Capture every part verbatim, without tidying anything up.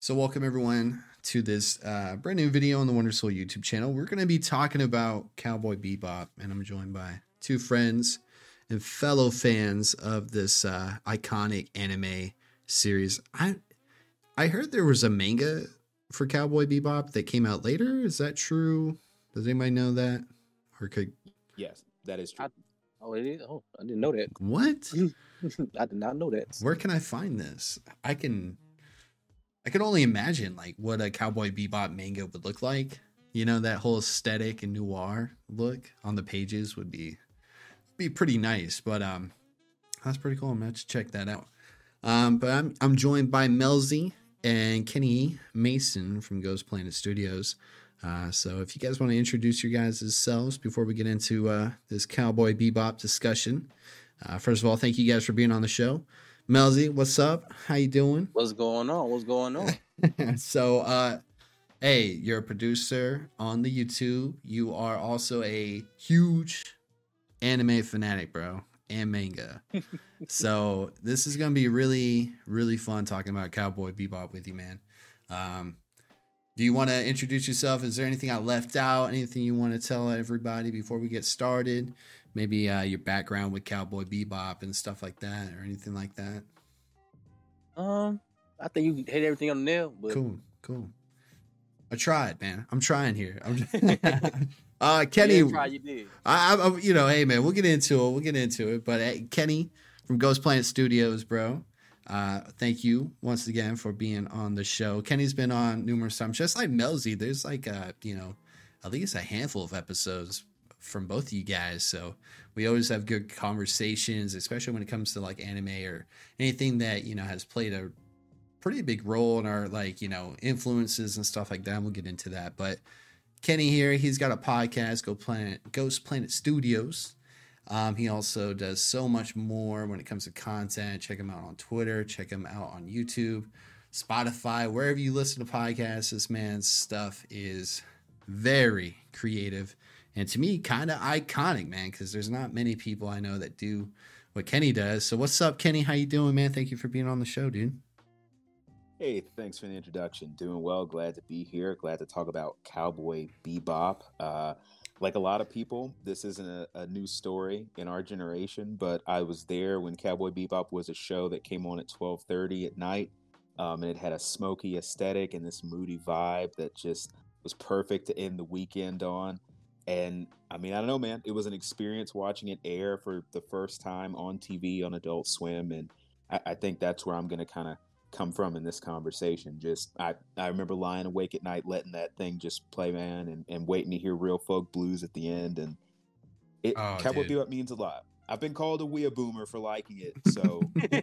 So welcome everyone to this uh, brand new video on the Wonder Soul YouTube channel. We're going to be talking about Cowboy Bebop, and I'm joined by two friends and fellow fans of this uh, iconic anime series. I I heard there was a manga for Cowboy Bebop that came out later. Is that true? Does anybody know that? Or could Yes, that is true. I, oh, it is. Oh, I didn't know that. What? I did not know that. Where can I find this? I can. I can only imagine like what a Cowboy Bebop manga would look like. You know, that whole aesthetic and noir look on the pages would be be pretty nice. But um, that's pretty cool. I'm gonna have to check that out. Um, but I'm I'm joined by Melzy and Kenny Mason from Ghost Planet Studios. Uh, so if you guys want to introduce your guys' selves before we get into uh, this Cowboy Bebop discussion. Uh, first of all, thank you guys for being on the show. Melzy, what's up? How you doing? What's going on? What's going on? so, uh, hey, you're a producer on the YouTube. You are also a huge anime fanatic, bro, and manga. So this is going to be really, really fun talking about Cowboy Bebop with you, man. Um, do you want to introduce yourself? Is there anything I left out? Anything you want to tell everybody before we get started? Maybe uh, your background with Cowboy Bebop and stuff like that, or anything like that. Um, I think you hit everything on the nail. But... Cool, cool. I tried, man. I'm trying here. I'm uh, Kenny. Yeah, try, you did. I, I, you know, hey, man, we'll get into it. We'll get into it. But hey, Kenny from Ghost Planet Studios, bro. Uh, thank you once again for being on the show. Kenny's been on numerous times, just like Melzy. There's like a, you know, at least a handful of episodes from both of you guys, so we always have good conversations, especially when it comes to like anime or anything that, you know, has played a pretty big role in our, like, you know, influences and stuff like that. We'll get into that. But Kenny here, he's got a podcast, Go Planet Ghost Planet Studios. Um, he also does so much more when it comes to content. Check him out on Twitter, check him out on YouTube, Spotify, wherever you listen to podcasts. This man's stuff is very creative. And to me, kind of iconic, man, because there's not many people I know that do what Kenny does. So what's up, Kenny? How you doing, man? Thank you for being on the show, dude. Hey, thanks for the introduction. Doing well. Glad to be here. Glad to talk about Cowboy Bebop. Uh, like a lot of people, this isn't a, a new story in our generation, but I was there when Cowboy Bebop was a show that came on at twelve thirty at night. Um, and it had a smoky aesthetic and this moody vibe that just was perfect to end the weekend on. And I mean, I don't know, man, it was an experience watching it air for the first time on T V on Adult Swim. And I, I think that's where I'm going to kind of come from in this conversation. Just, I, I remember lying awake at night, letting that thing just play, man, and, and waiting to hear Real Folk Blues at the end. And it, oh, Cowboy dude. Bebop means a lot. I've been called a wea boomer for liking it. So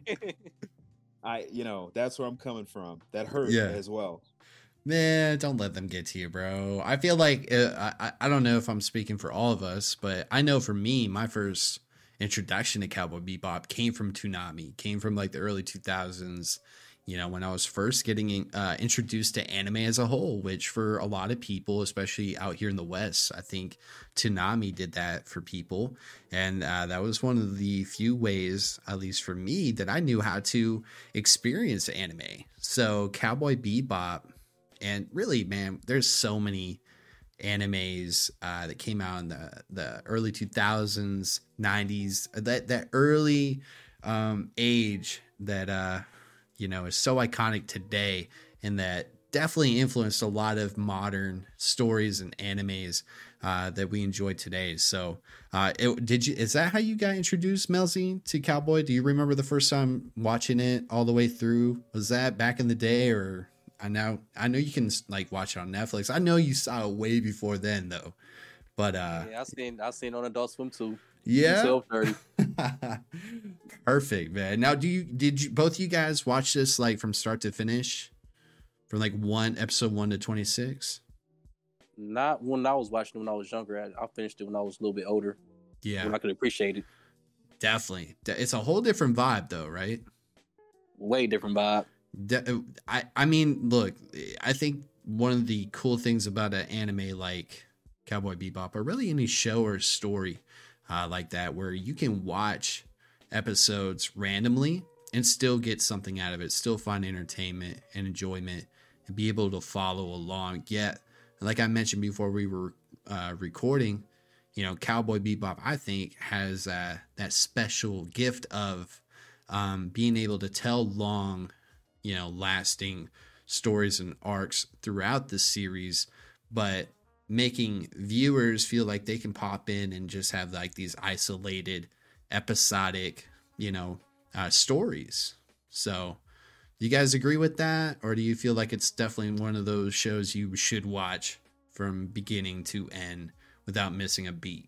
I, you know, that's where I'm coming from. That hurt Yeah. as well. Man, don't let them get to you, bro. I feel like, uh, I, I don't know if I'm speaking for all of us, but I know for me, my first introduction to Cowboy Bebop came from Toonami, came from like the early two thousands, you know, when I was first getting uh, introduced to anime as a whole, which for a lot of people, especially out here in the West, I think Toonami did that for people. And uh, that was one of the few ways, at least for me, that I knew how to experience anime. So Cowboy Bebop. And really, man, there's so many animes uh, that came out in the, the early two thousands, nineties, that, that early um, age that, uh, you know, is so iconic today and that definitely influenced a lot of modern stories and animes uh, that we enjoy today. So uh, it, did you, is that how you got introduced, Melzy, to Cowboy? Do you remember the first time watching it all the way through? Was that back in the day, or... I know, I know you can like watch it on Netflix. I know you saw it way before then, though. But uh, yeah, I seen, I seen on Adult Swim too. Yeah, twelve thirty. Perfect, man. Now, do you did you both you guys watch this like from start to finish, from like one episode one to twenty six? Not when I was watching it when I was younger. I, I finished it when I was a little bit older. Yeah, when I could appreciate it. Definitely, it's a whole different vibe, though, right? Way different vibe. I, I mean, look, I think one of the cool things about an anime like Cowboy Bebop, or really any show or story uh, like that, where you can watch episodes randomly and still get something out of it, still find entertainment and enjoyment and be able to follow along. Yet, like I mentioned before we were uh, recording, you know, Cowboy Bebop, I think, has uh, that special gift of um, being able to tell long, you know, lasting stories and arcs throughout the series, but making viewers feel like they can pop in and just have like these isolated, episodic, you know, uh, stories. So, do you guys agree with that? Or do you feel like it's definitely one of those shows you should watch from beginning to end without missing a beat?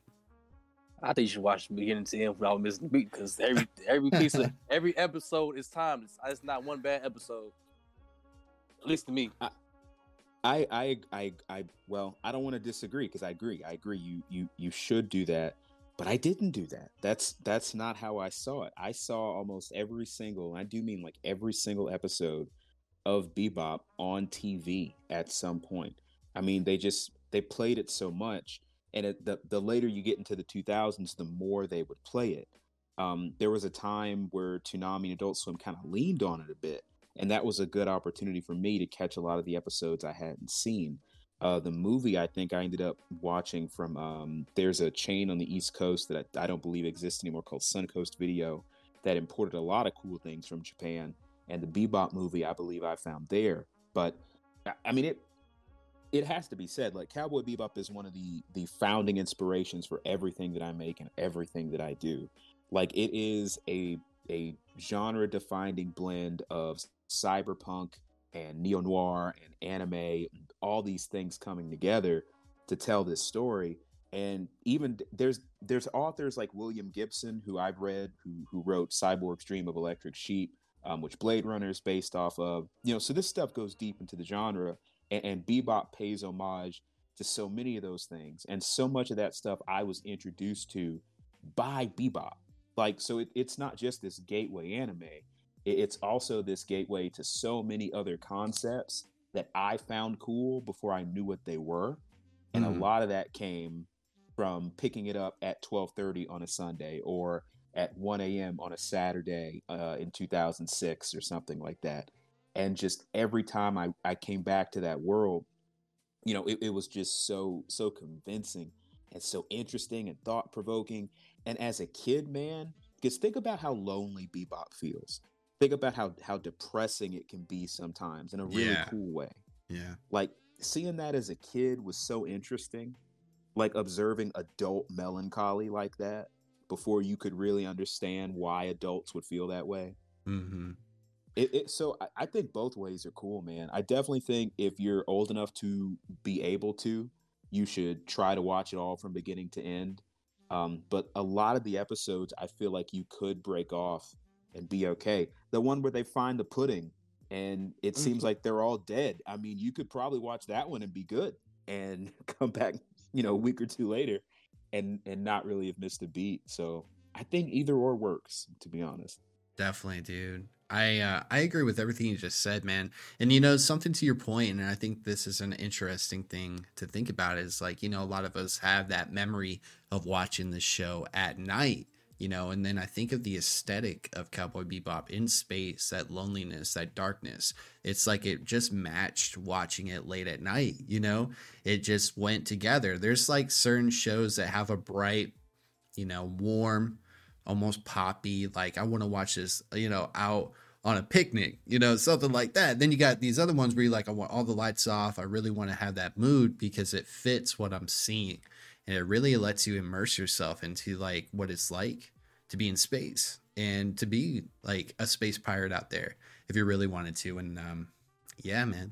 I think you should watch the beginning to end without missing a beat, because every every piece of every episode is timed. It's, it's not one bad episode, at least to me. I, I, I, I, I well, I don't want to disagree, because I agree. I agree. You, you, you should do that, but I didn't do that. That's that's not how I saw it. I saw almost every single, and I do mean like every single episode of Bebop on T V at some point. I mean, they just they played it so much. And it, the the later you get into the two thousands, the more they would play it. Um, there was a time where Toonami and Adult Swim kind of leaned on it a bit, and that was a good opportunity for me to catch a lot of the episodes I hadn't seen. Uh, the movie, I think I ended up watching from, um, there's a chain on the East Coast that I, I don't believe exists anymore called Suncoast Video that imported a lot of cool things from Japan. And the Bebop movie, I believe I found there. But, I mean, it it has to be said, like, Cowboy Bebop is one of the the founding inspirations for everything that I make and everything that I do. Like, it is a a genre defining blend of cyberpunk and neo-noir and anime, all these things coming together to tell this story. And even there's there's authors like William Gibson, who I've read, who who wrote Cyborg's Dream of Electric Sheep, um, which Blade Runner is based off of. You know, so this stuff goes deep into the genre. And, and Bebop pays homage to so many of those things. And so much of that stuff I was introduced to by Bebop. Like, so it, it's not just this gateway anime. It, it's also this gateway to so many other concepts that I found cool before I knew what they were. And mm. a lot of that came from picking it up at twelve thirty on a Sunday or at one a.m. on a Saturday uh, in two thousand six or something like that. And just every time I, I came back to that world, you know, it, it was just so, so convincing and so interesting and thought provoking. And as a kid, man, because think about how lonely Bebop feels. Think about how, how depressing it can be sometimes in a really yeah. cool way. Yeah. Like, seeing that as a kid was so interesting. Like, observing adult melancholy like that before you could really understand why adults would feel that way. Mm-hmm. It, it, so I, I think both ways are cool, man. I definitely think if you're old enough to be able to, you should try to watch it all from beginning to end. Um, but a lot of the episodes, I feel like you could break off and be okay. The one where they find the pudding and it seems like they're all dead. I mean, you could probably watch that one and be good and come back, you know, a week or two later and, and not really have missed a beat. So I think either or works, to be honest. Definitely, dude. I uh, I agree with everything you just said, man. And, you know, something to your point, and I think this is an interesting thing to think about is, like, you know, a lot of us have that memory of watching the show at night, you know, and then I think of the aesthetic of Cowboy Bebop in space, that loneliness, that darkness. It's like it just matched watching it late at night, you know, it just went together. There's like certain shows that have a bright, you know, warm, almost poppy, like I want to watch this, you know, out on a picnic, you know, something like that. Then you got these other ones where you're like, I want all the lights off. I really want to have that mood because it fits what I'm seeing. And it really lets you immerse yourself into like what it's like to be in space and to be like a space pirate out there if you really wanted to. And um, yeah, man.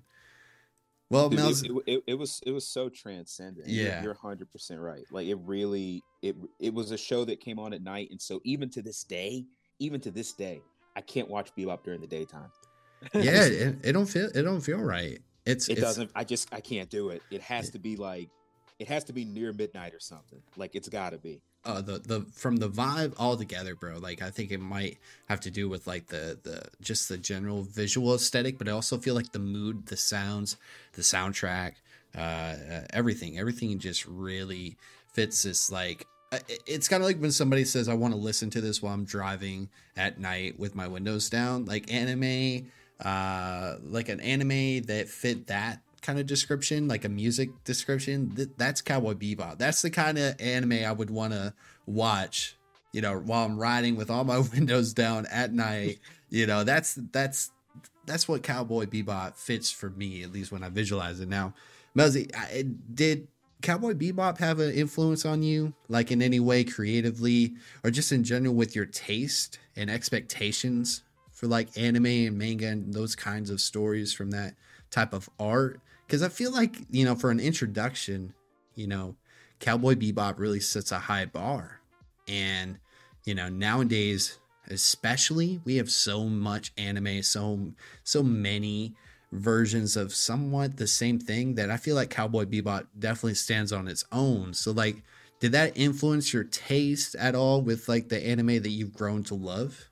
Well, Dude, Mel's, it, it, it was it was so transcendent. Yeah, you're one hundred percent right. Like it really it it was a show that came on at night, and so even to this day, even to this day, I can't watch Bebop during the daytime. Yeah, it, it don't feel it don't feel right. It's it it's, doesn't. I just I can't do it. It has to be like it has to be near midnight or something. Like it's got to be. Uh, the the from the vibe altogether, bro. Like I think it might have to do with like the the just the general visual aesthetic, but I also feel like the mood, the sounds, the soundtrack, uh, uh everything, everything just really fits this. Like it's kind of like when somebody says, "I want to listen to this while I'm driving at night with my windows down." Like anime, uh, like an anime that fit that kind of description, like a music description, th- that's Cowboy Bebop. That's the kind of anime I would want to watch, you know, while I'm riding with all my windows down at night. You know, that's that's that's what Cowboy Bebop fits for me, at least when I visualize it. Now, Melzy, I, did Cowboy Bebop have an influence on you, like in any way creatively, or just in general with your taste and expectations for like anime and manga and those kinds of stories from that type of art? Because I feel like, you know, for an introduction, you know, Cowboy Bebop really sets a high bar. And, you know, nowadays, especially, we have so much anime, so so many versions of somewhat the same thing that I feel like Cowboy Bebop definitely stands on its own. So, like, did that influence your taste at all with like the anime that you've grown to love?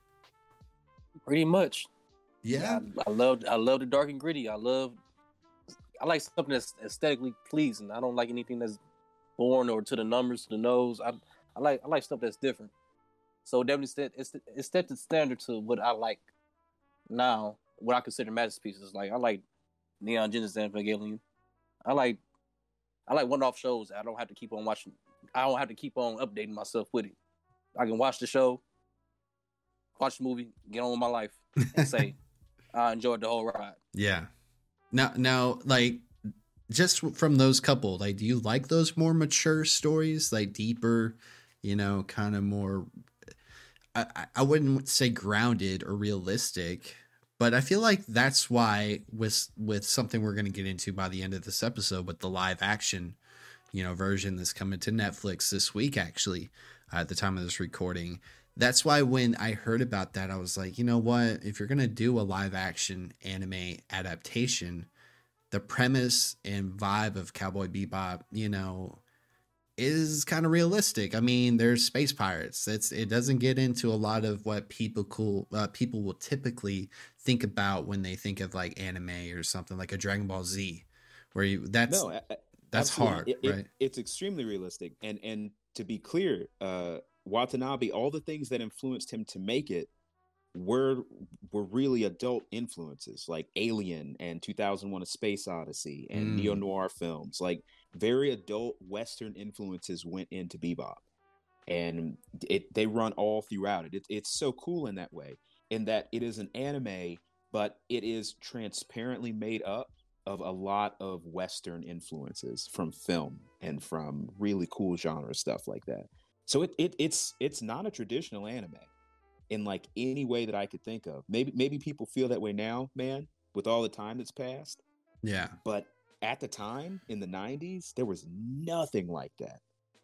Pretty much. Yeah, I, I love I love the dark and gritty. I love I like something that's aesthetically pleasing. I don't like anything that's boring or to the numbers, to the nose. I I like I like stuff that's different. So definitely set, it's it's set the standard to what I like now, what I consider masterpieces. Like I like Neon Genesis Evangelion. I like I like one-off shows. I don't have to keep on watching. I don't have to keep on updating myself with it. I can watch the show, watch the movie, get on with my life, and say I enjoyed the whole ride. yeah. Now, now, like, just from those couple, like, do you like those more mature stories, like deeper, you know, kind of more? I, I wouldn't say grounded or realistic, but I feel like that's why with with something we're going to get into by the end of this episode, with the live action, you know, version that's coming to Netflix this week, actually, uh, at the time of this recording. That's why when I heard about that, I was like, you know what? If you're going to do a live action anime adaptation, the premise and vibe of Cowboy Bebop, you know, is kind of realistic. I mean, there's space pirates. It's it doesn't get into a lot of what people cool uh, people will typically think about when they think of like anime or something like a Dragon Ball Z, where you that's No, I- I- that's absolutely. hard, It- it- right? It's extremely realistic, and and to be clear, uh, Watanabe, all the things that influenced him to make it were were really adult influences, like Alien and two thousand one: A Space Odyssey and Mm. neo noir films. Like very adult Western influences went into Bebop, and it they run all throughout it. it. It's so cool in that way, in that it is an anime, but it is transparently made up of a lot of Western influences from film and from really cool genre stuff like that. So it, it it's it's not a traditional anime in like any way that I could think of. Maybe maybe people feel that way now, man, with all the time that's passed. Yeah. But at the time in the nineties, there was nothing like that.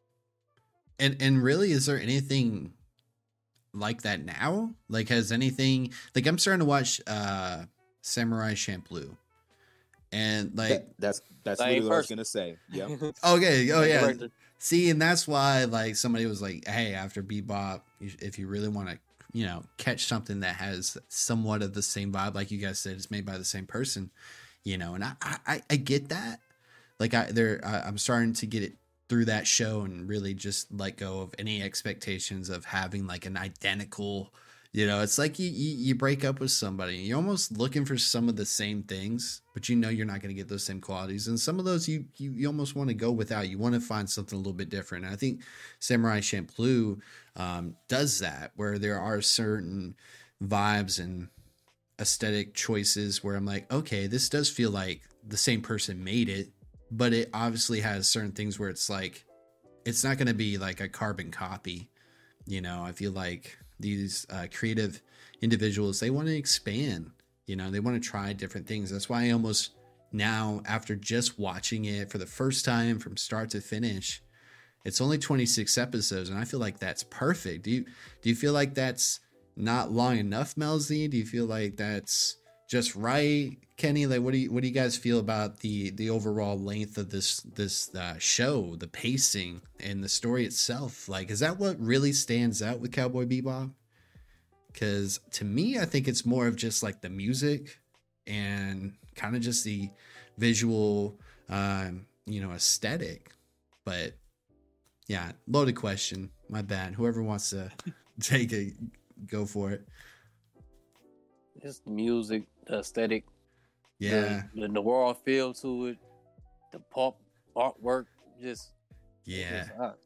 And and really, is there anything like that now? Like, has anything like I'm starting to watch uh Samurai Champloo, and like That, that's that's Same literally what I was person. gonna say. Yep. okay, oh Same yeah. director. See, and that's why like somebody was like, "Hey, after Bebop, you- if you really want to, you know, catch something that has somewhat of the same vibe, like you guys said, it's made by the same person, you know." And I, I, I get that. Like I, there, I, I'm starting to get it through that show and really just let go of any expectations of having like an identical. You know, it's like you, you you break up with somebody, you're almost looking for some of the same things, but you know you're not going to get those same qualities, and some of those you you, you almost want to go without. You want to find something a little bit different. And I think Samurai Champloo um, does that, where there are certain vibes and aesthetic choices where I'm like, okay, this does feel like the same person made it, but it obviously has certain things where it's like it's not going to be like a carbon copy. You know, I feel like these uh, creative individuals, they want to expand, you know, they want to try different things. That's why I almost now, after just watching it for the first time from start to finish, it's only twenty-six episodes, and I feel like that's perfect. Do you do you feel like that's not long enough, Melzy? Do you feel like that's just right, Kenny? Like, what do you what do you guys feel about the the overall length of this this uh, show, the pacing, and the story itself? Like, is that what really stands out with Cowboy Bebop? Because to me, I think it's more of just like the music and kind of just the visual, um, you know, aesthetic. But yeah, loaded question. My bad. Whoever wants to take it, go for it. Just the music, the aesthetic, Yeah, the, the noir feel to it, the pop artwork, just yeah, just, uh,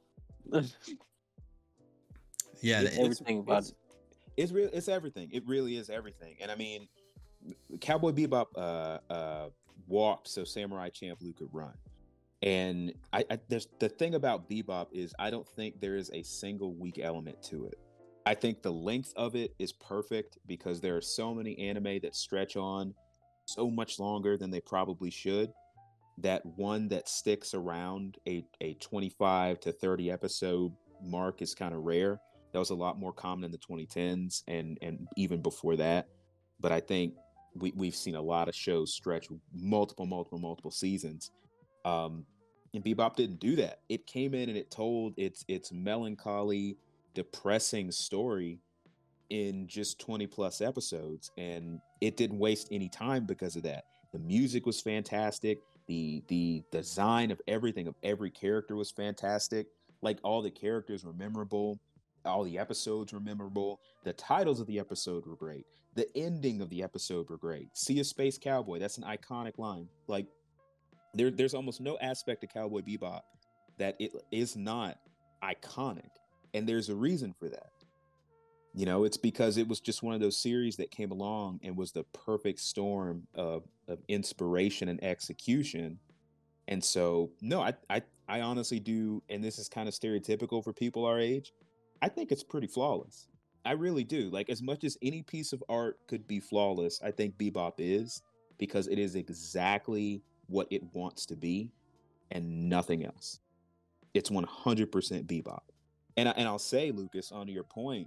yeah. It, just it- it's everything about it's it. it's real. It's everything. It really is everything. And I mean, Cowboy Bebop uh, uh, walked so Samurai Champloo could run. And I, I there's the thing about Bebop is I don't think there is a single weak element to it. I think the length of it is perfect because there are so many anime that stretch on so much longer than they probably should. That one that sticks around a, a twenty-five to thirty episode mark is kind of rare. That was a lot more common in the twenty tens and and even before that. But I think we, we've seen a lot of shows stretch multiple, multiple, multiple seasons. Um, and Bebop didn't do that. It came in and it told its its melancholy, depressing story in just twenty plus episodes, and it didn't waste any time because of that. The music was fantastic. The the design of everything of every character was fantastic. Like all the characters were memorable. All the episodes were memorable. The titles of the episode were great. The ending of the episode were great. See a Space Cowboy. That's an iconic line. Like there, there's almost no aspect of Cowboy Bebop that it is not iconic. And there's a reason for that. You know, it's because it was just one of those series that came along and was the perfect storm of, of inspiration and execution. And so, no, I, I, I honestly do, and this is kind of stereotypical for people our age. I think it's pretty flawless. I really do. Like, as much as any piece of art could be flawless, I think Bebop is, because it is exactly what it wants to be and nothing else. It's one hundred percent Bebop. And, I, and I'll say, Lucas, on to your point,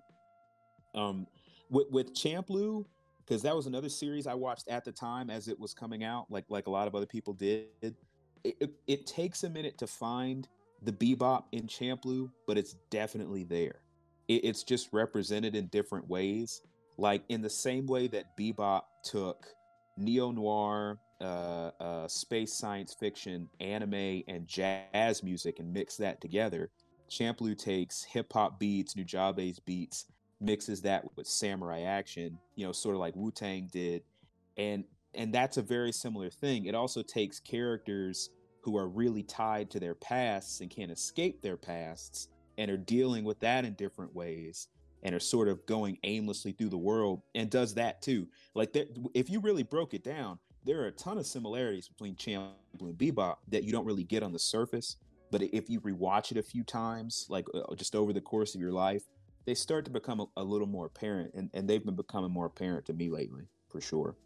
um, with, with Champloo, because that was another series I watched at the time as it was coming out, like like a lot of other people did. It, it, it takes a minute to find the Bebop in Champloo, but it's definitely there. It, it's just represented in different ways, like in the same way that Bebop took neo-noir, uh, uh, space science fiction, anime, and jazz music and mixed that together. Champloo takes hip-hop beats, Nujabe's beats, mixes that with samurai action, you know, sort of like Wu-Tang did. And and that's a very similar thing. It also takes characters who are really tied to their pasts and can't escape their pasts and are dealing with that in different ways and are sort of going aimlessly through the world and does that too. Like there, if you really broke it down, there are a ton of similarities between Champloo and Bebop that you don't really get on the surface. But if you rewatch it a few times, like uh, just over the course of your life, they start to become a, a little more apparent, and, and they've been becoming more apparent to me lately, for sure.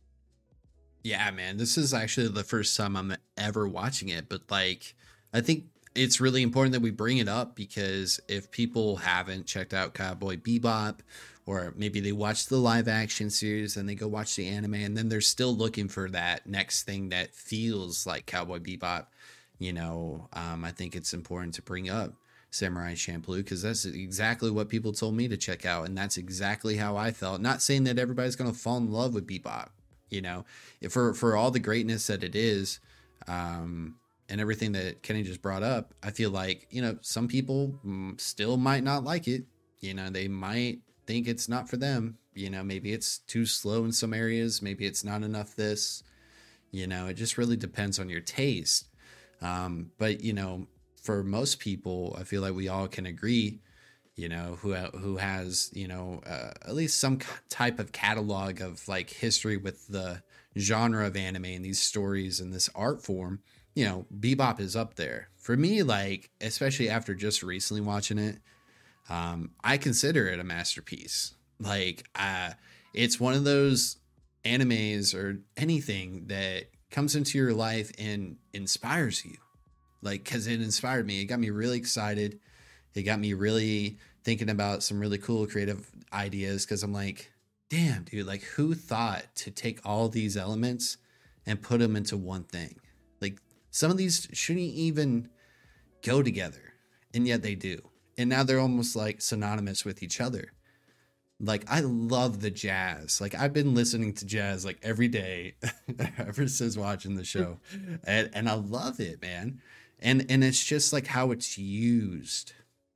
Yeah, man, this is actually the first time I'm ever watching it, but like, I think it's really important that we bring it up because if people haven't checked out Cowboy Bebop, or maybe they watch the live action series and they go watch the anime, and then they're still looking for that next thing that feels like Cowboy Bebop, you know, um, I think it's important to bring up Samurai Champloo because that's exactly what people told me to check out, and that's exactly how I felt. Not saying that everybody's going to fall in love with Bebop, you know, for for all the greatness that it is, um, and everything that Kenny just brought up. I feel like, you know, some people still might not like it. You know, they might think it's not for them. You know, maybe it's too slow in some areas. Maybe it's not enough this. You know, it just really depends on your taste. Um, but you know, for most people, I feel like we all can agree, you know, who who has, you know, uh, at least some type of catalog of like history with the genre of anime and these stories and this art form, you know, Bebop is up there. For me, like, especially after just recently watching it, um, I consider it a masterpiece. Like, uh, it's one of those animes or anything that comes into your life and inspires you. Like, because it inspired me. It got me really excited. It got me really thinking about some really cool creative ideas because I'm like, damn, dude, like who thought to take all these elements and put them into one thing? Like some of these shouldn't even go together, and yet they do. And now they're almost like synonymous with each other. Like, I love the jazz. Like, I've been listening to jazz like every day ever since watching the show. And, and I love it, man. And and it's just like how it's used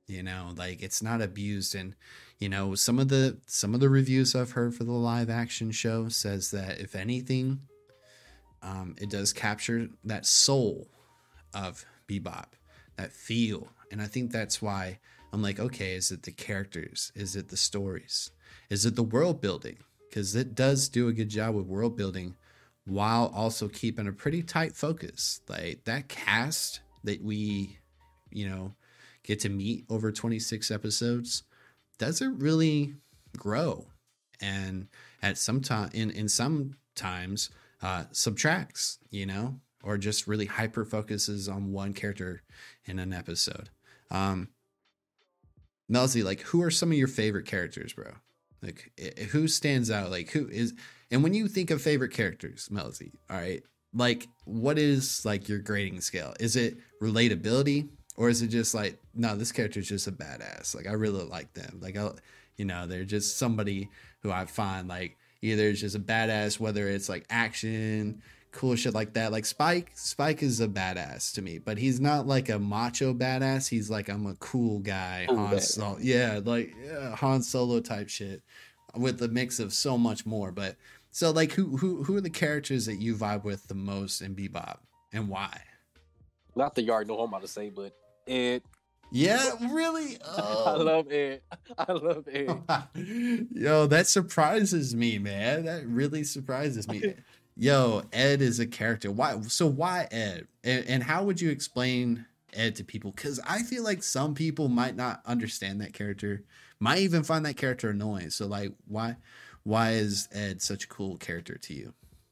You know, like it's not abused. And, you know, some of the some of the reviews I've heard for the live action show says that if anything, um, it does capture that soul of Bebop, that feel. And I think that's why I'm like, okay, is it the characters? Is it the stories? Is it the world building? Because it does do a good job with world building while also keeping a pretty tight focus. Like that cast that we, you know, get to meet over twenty-six episodes doesn't really grow. And at some time in, in some times uh, subtracts, you know, or just really hyper focuses on one character in an episode. Um, Melzy, like, who are some of your favorite characters, bro? Like, who stands out? Like, who is, and when you think of favorite characters, Melzy, all right, like, what is like your grading scale? Is it relatability, or is it just like, no, this character is just a badass? Like, I really like them. Like, I, you know, they're just somebody who I find like either is just a badass, whether it's like action, cool shit like that. Like Spike, Spike is a badass to me, but he's not like a macho badass. He's like, I'm a cool guy. Cool Han Solo, yeah, like yeah, Han Solo type shit with a mix of so much more. But so like, who who who are the characters that you vibe with the most in Bebop, and why? Not that you already know what I'm about to say, but Ed. Yeah, really? Oh. I love Ed. I love Ed. Yo, that surprises me, man. That really surprises me. Yo, Ed is a character. Why? So why Ed? And, and how would you explain Ed to people? Because I feel like some people might not understand that character, might even find that character annoying. So like, why, why is Ed such a cool character to you?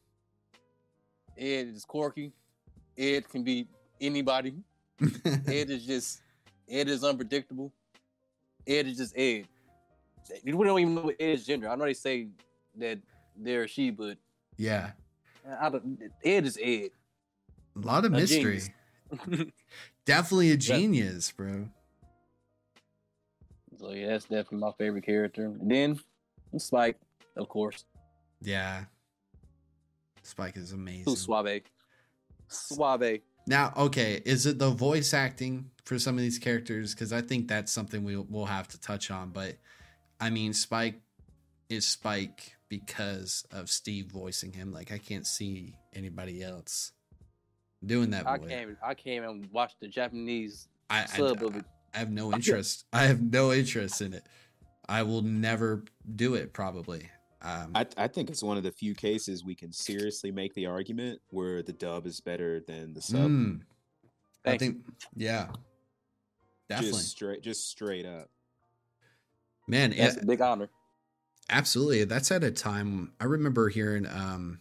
Ed is quirky. Ed can be anybody. Ed is just, Ed is unpredictable. Ed is just Ed. We don't even know Ed's gender. I know they say that they're she, but yeah, I don't, Ed is Ed. A lot of A mystery. Definitely a genius, bro. So yeah, that's definitely my favorite character. And then Spike, of course. Yeah. Spike is amazing. Who's Suave? Suave. Now, okay, is it the voice acting for some of these characters? Because I think that's something we, we'll have to touch on. But, I mean, Spike is Spike because of Steve voicing him. Like, I can't see anybody else doing that I voice. came, I came and watched the Japanese I, sub I, of it. I have no interest. I have no interest in it. I will never do it, probably. Um, I, I think it's one of the few cases we can seriously make the argument where the dub is better than the sub. mm, I Thank think, yeah, definitely, Just straight, just straight up. man. That's it- a big honor. Absolutely. That's at a time I remember hearing, um,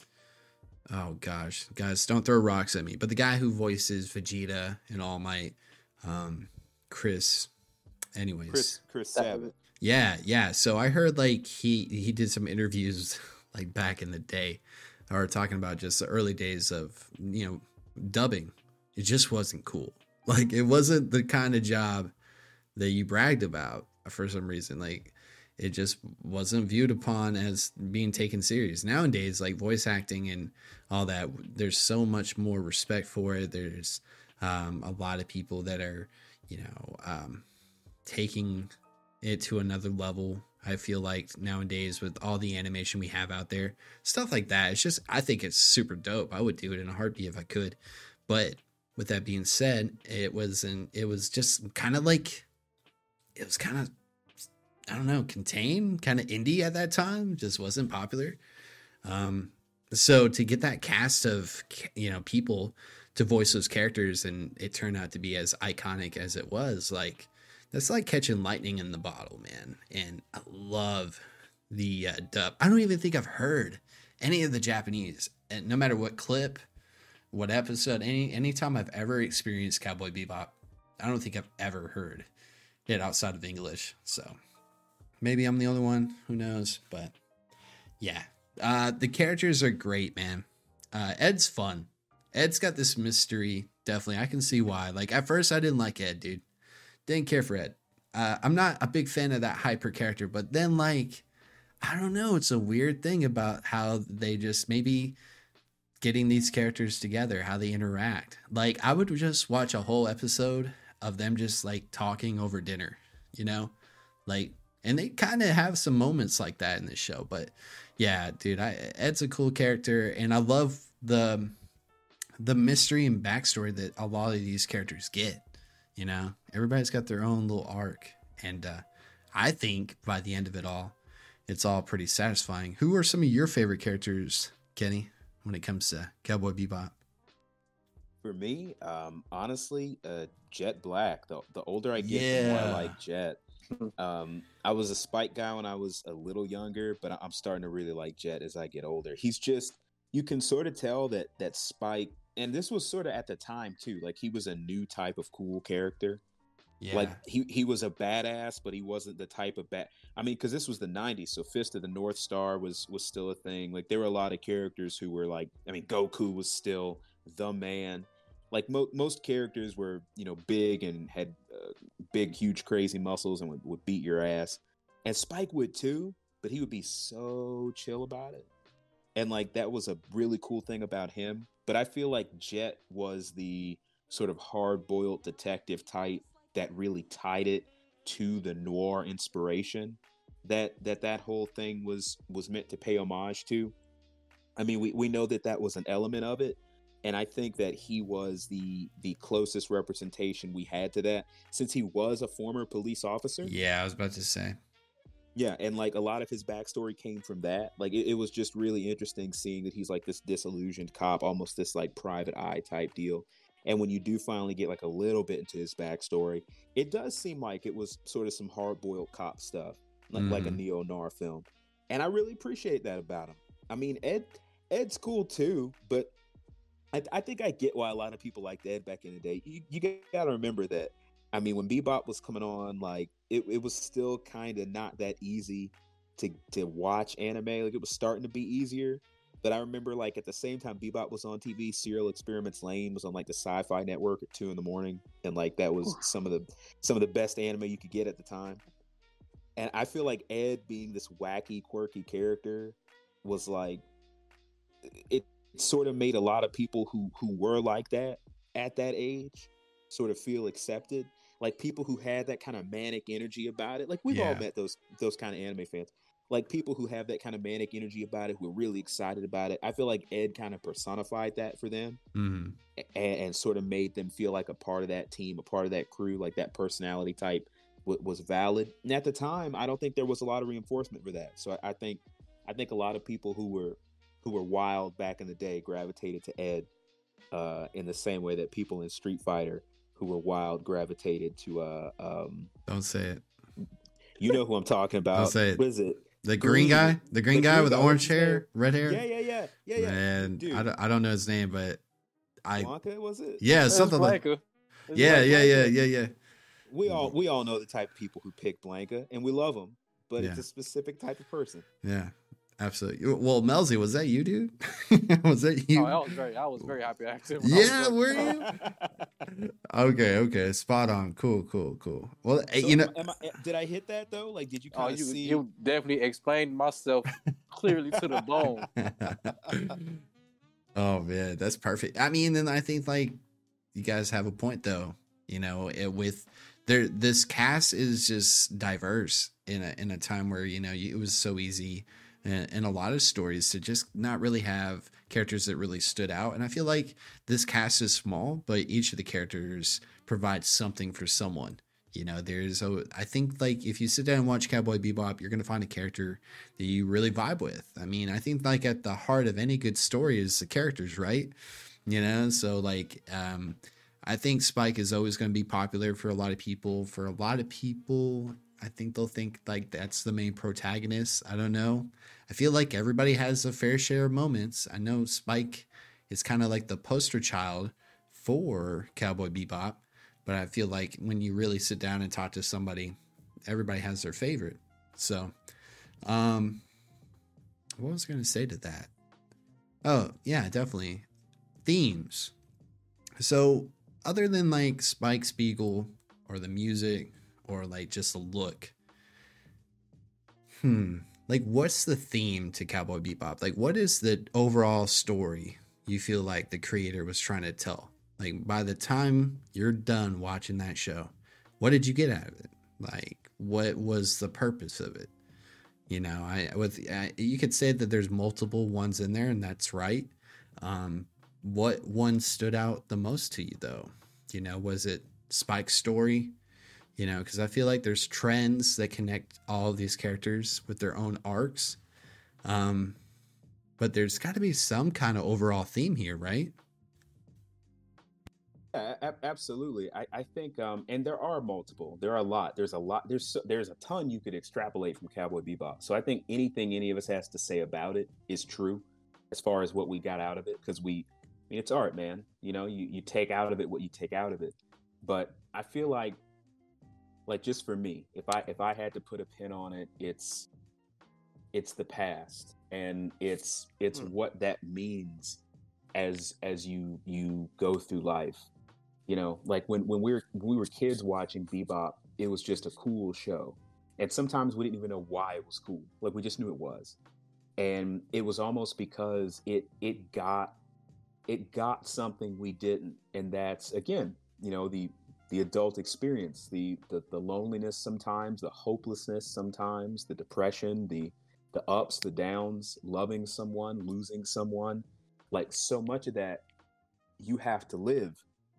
oh gosh, guys, don't throw rocks at me, but the guy who voices Vegeta in All Might, um, Chris, anyways. Chris, Chris Sabat. Yeah. Yeah. So I heard like he, he did some interviews like back in the day or talking about just the early days of, you know, dubbing. It just wasn't cool. Like it wasn't the kind of job that you bragged about for some reason. Like, it just wasn't viewed upon as being taken serious. Nowadays, like voice acting and all that, there's so much more respect for it. There's um, a lot of people that are, you know, um, taking it to another level. I feel like nowadays with all the animation we have out there, stuff like that, it's just, I think it's super dope. I would do it in a heartbeat if I could. But with that being said, it wasn't, it was just kind of like, it was kind of, I don't know, contained, kind of indie at that time, just wasn't popular. Um, so to get that cast of, you know, people to voice those characters and it turned out to be as iconic as it was, like, that's like catching lightning in the bottle, man. And I love the uh, dub. I don't even think I've heard any of the Japanese, and no matter what clip, what episode, any anytime I've ever experienced Cowboy Bebop, I don't think I've ever heard it outside of English. So maybe I'm the only one, who knows? But yeah, uh, the characters are great, man. Uh, Ed's fun. Ed's got this mystery. Definitely, I can see why. Like at first, I didn't like Ed, dude. Didn't care for Ed. Uh, I'm not a big fan of that hyper character, but then like, I don't know. It's a weird thing about how they just maybe getting these characters together, how they interact. Like I would just watch a whole episode of them just like talking over dinner, you know, like, and they kind of have some moments like that in this show. But yeah, dude, I, Ed's a cool character, and I love the the mystery and backstory that a lot of these characters get. You know, everybody's got their own little arc, and uh, I think by the end of it all, it's all pretty satisfying. Who are some of your favorite characters, Kenny, when it comes to Cowboy Bebop? For me, um, honestly, uh, Jet Black. The the older I get, Yeah. the more I like Jet. Um, I was a Spike guy when I was a little younger, but I- I'm starting to really like Jet as I get older. He's just, you can sort of tell that that Spike, and this was sort of at the time too, like he was a new type of cool character. Yeah. Like he he was a badass, but he wasn't the type of bad. I mean, because this was the nineties, so Fist of the North Star was was still a thing. Like there were a lot of characters who were like, I mean, Goku was still the man. Like mo- most characters were, you know, big and had uh, big, huge, crazy muscles and would, would beat your ass. And Spike would too, but he would be so chill about it. And like that was a really cool thing about him. But I feel like Jet was the sort of hard-boiled detective type that really tied it to the noir inspiration that that that whole thing was was meant to pay homage to. I mean, we, we know that that was an element of it, and I think that he was the the closest representation we had to that, since he was a former police officer. Yeah, I was about to say. Yeah, and like a lot of his backstory came from that. Like it, it was just really interesting seeing that he's like this disillusioned cop, almost this like private eye type deal. And when you do finally get like a little bit into his backstory, it does seem like it was sort of some hard-boiled cop stuff, like mm-hmm. like a neo-noir film. And I really appreciate that about him. I mean, Ed Ed's cool too, but I, I think I get why a lot of people liked Ed back in the day. You, you got to remember that. I mean, when Bebop was coming on, like it, it was still kind of not that easy to to watch anime. Like it was starting to be easier. But I remember, like, at the same time Bebop was on T V, Serial Experiments Lain was on, like, the Sci-Fi Network at two in the morning. And, like, that was some of the some of the best anime you could get at the time. And I feel like Ed being this wacky, quirky character was, like, it sort of made a lot of people who, who were like that at that age sort of feel accepted. Like, people who had that kind of manic energy about it. Like, we've Yeah. all met those those kind of anime fans. Like people who have that kind of manic energy about it, who are really excited about it. I feel like Ed kind of personified that for them, mm-hmm. and, and sort of made them feel like a part of that team, a part of that crew. Like that personality type w- was valid. And at the time, I don't think there was a lot of reinforcement for that. So I, I think, I think a lot of people who were who were wild back in the day gravitated to Ed, uh, in the same way that people in Street Fighter who were wild gravitated to. Uh, um, don't say it. You know who I'm talking about. Don't say it. What is it? The green, green guy, the green the guy green with the orange hair, hair, red hair. Yeah, yeah, yeah, yeah, yeah. Man, I don't, I don't know his name, but I. Blanca, was it? Yeah, something like. Blanca. Yeah, yeah, yeah, yeah, yeah. We all we all know the type of people who pick Blanca, and we love them, but yeah. it's a specific type of person. Yeah, absolutely. Well, Melzy, was that you, dude? was that you? Oh, I was very, I was very happy. Actually, yeah, were you? Okay, okay, spot on. Cool, cool, cool. Well, so you know, am I, did I hit that though? Like, did you kind oh, of you, see? You definitely explained myself clearly to the bone. Oh man, that's perfect. I mean, then I think like you guys have a point though. You know, it, with there, this cast is just diverse in a in a time where you know it was so easy in, in a lot of stories to just not really have characters that really stood out. And I feel like this cast is small, but each of the characters provides something for someone. You know, there's a, I think like if you sit down and watch Cowboy Bebop, you're going to find a character that you really vibe with. I mean, I think like at the heart of any good story is the characters, right? You know, so like, um, I think Spike is always going to be popular for a lot of people. For a lot of people, I think they'll think like that's the main protagonist. I don't know. I feel like everybody has a fair share of moments. I know Spike is kind of like the poster child for Cowboy Bebop, but I feel like when you really sit down and talk to somebody, everybody has their favorite. So, um, what was I going to say to that? Oh, yeah, definitely. Themes. So, other than like Spike Spiegel or the music or like just the look, hmm, like what's the theme to Cowboy Bebop? Like what is the overall story you feel like the creator was trying to tell? Like by the time you're done watching that show, what did you get out of it? Like what was the purpose of it? You know, I with I, you could say that there's multiple ones in there, and that's right. Um, what one stood out the most to you, though? You know, was it Spike's story? You know, because I feel like there's trends that connect all of these characters with their own arcs. Um, but there's got to be some kind of overall theme here, right? Yeah, a- absolutely. I, I think, um, and there are multiple. There are a lot. There's a lot. There's so- there's a ton you could extrapolate from Cowboy Bebop. So I think anything any of us has to say about it is true, as far as what we got out of it. Because we, I mean, it's art, man. You know, you you take out of it what you take out of it. But I feel like, like just for me, if I if I had to put a pin on it, it's it's the past, and it's it's Hmm. what that means as as you you go through life. You know, like when when we were when we were kids watching Bebop, it was just a cool show, and sometimes we didn't even know why it was cool. Like we just knew it was, and it was almost because it it got it got something we didn't, and that's again, you know, the the adult experience, the the, the loneliness sometimes, the hopelessness sometimes, the depression, the the ups, the downs, loving someone, losing someone, like so much of that you have to live.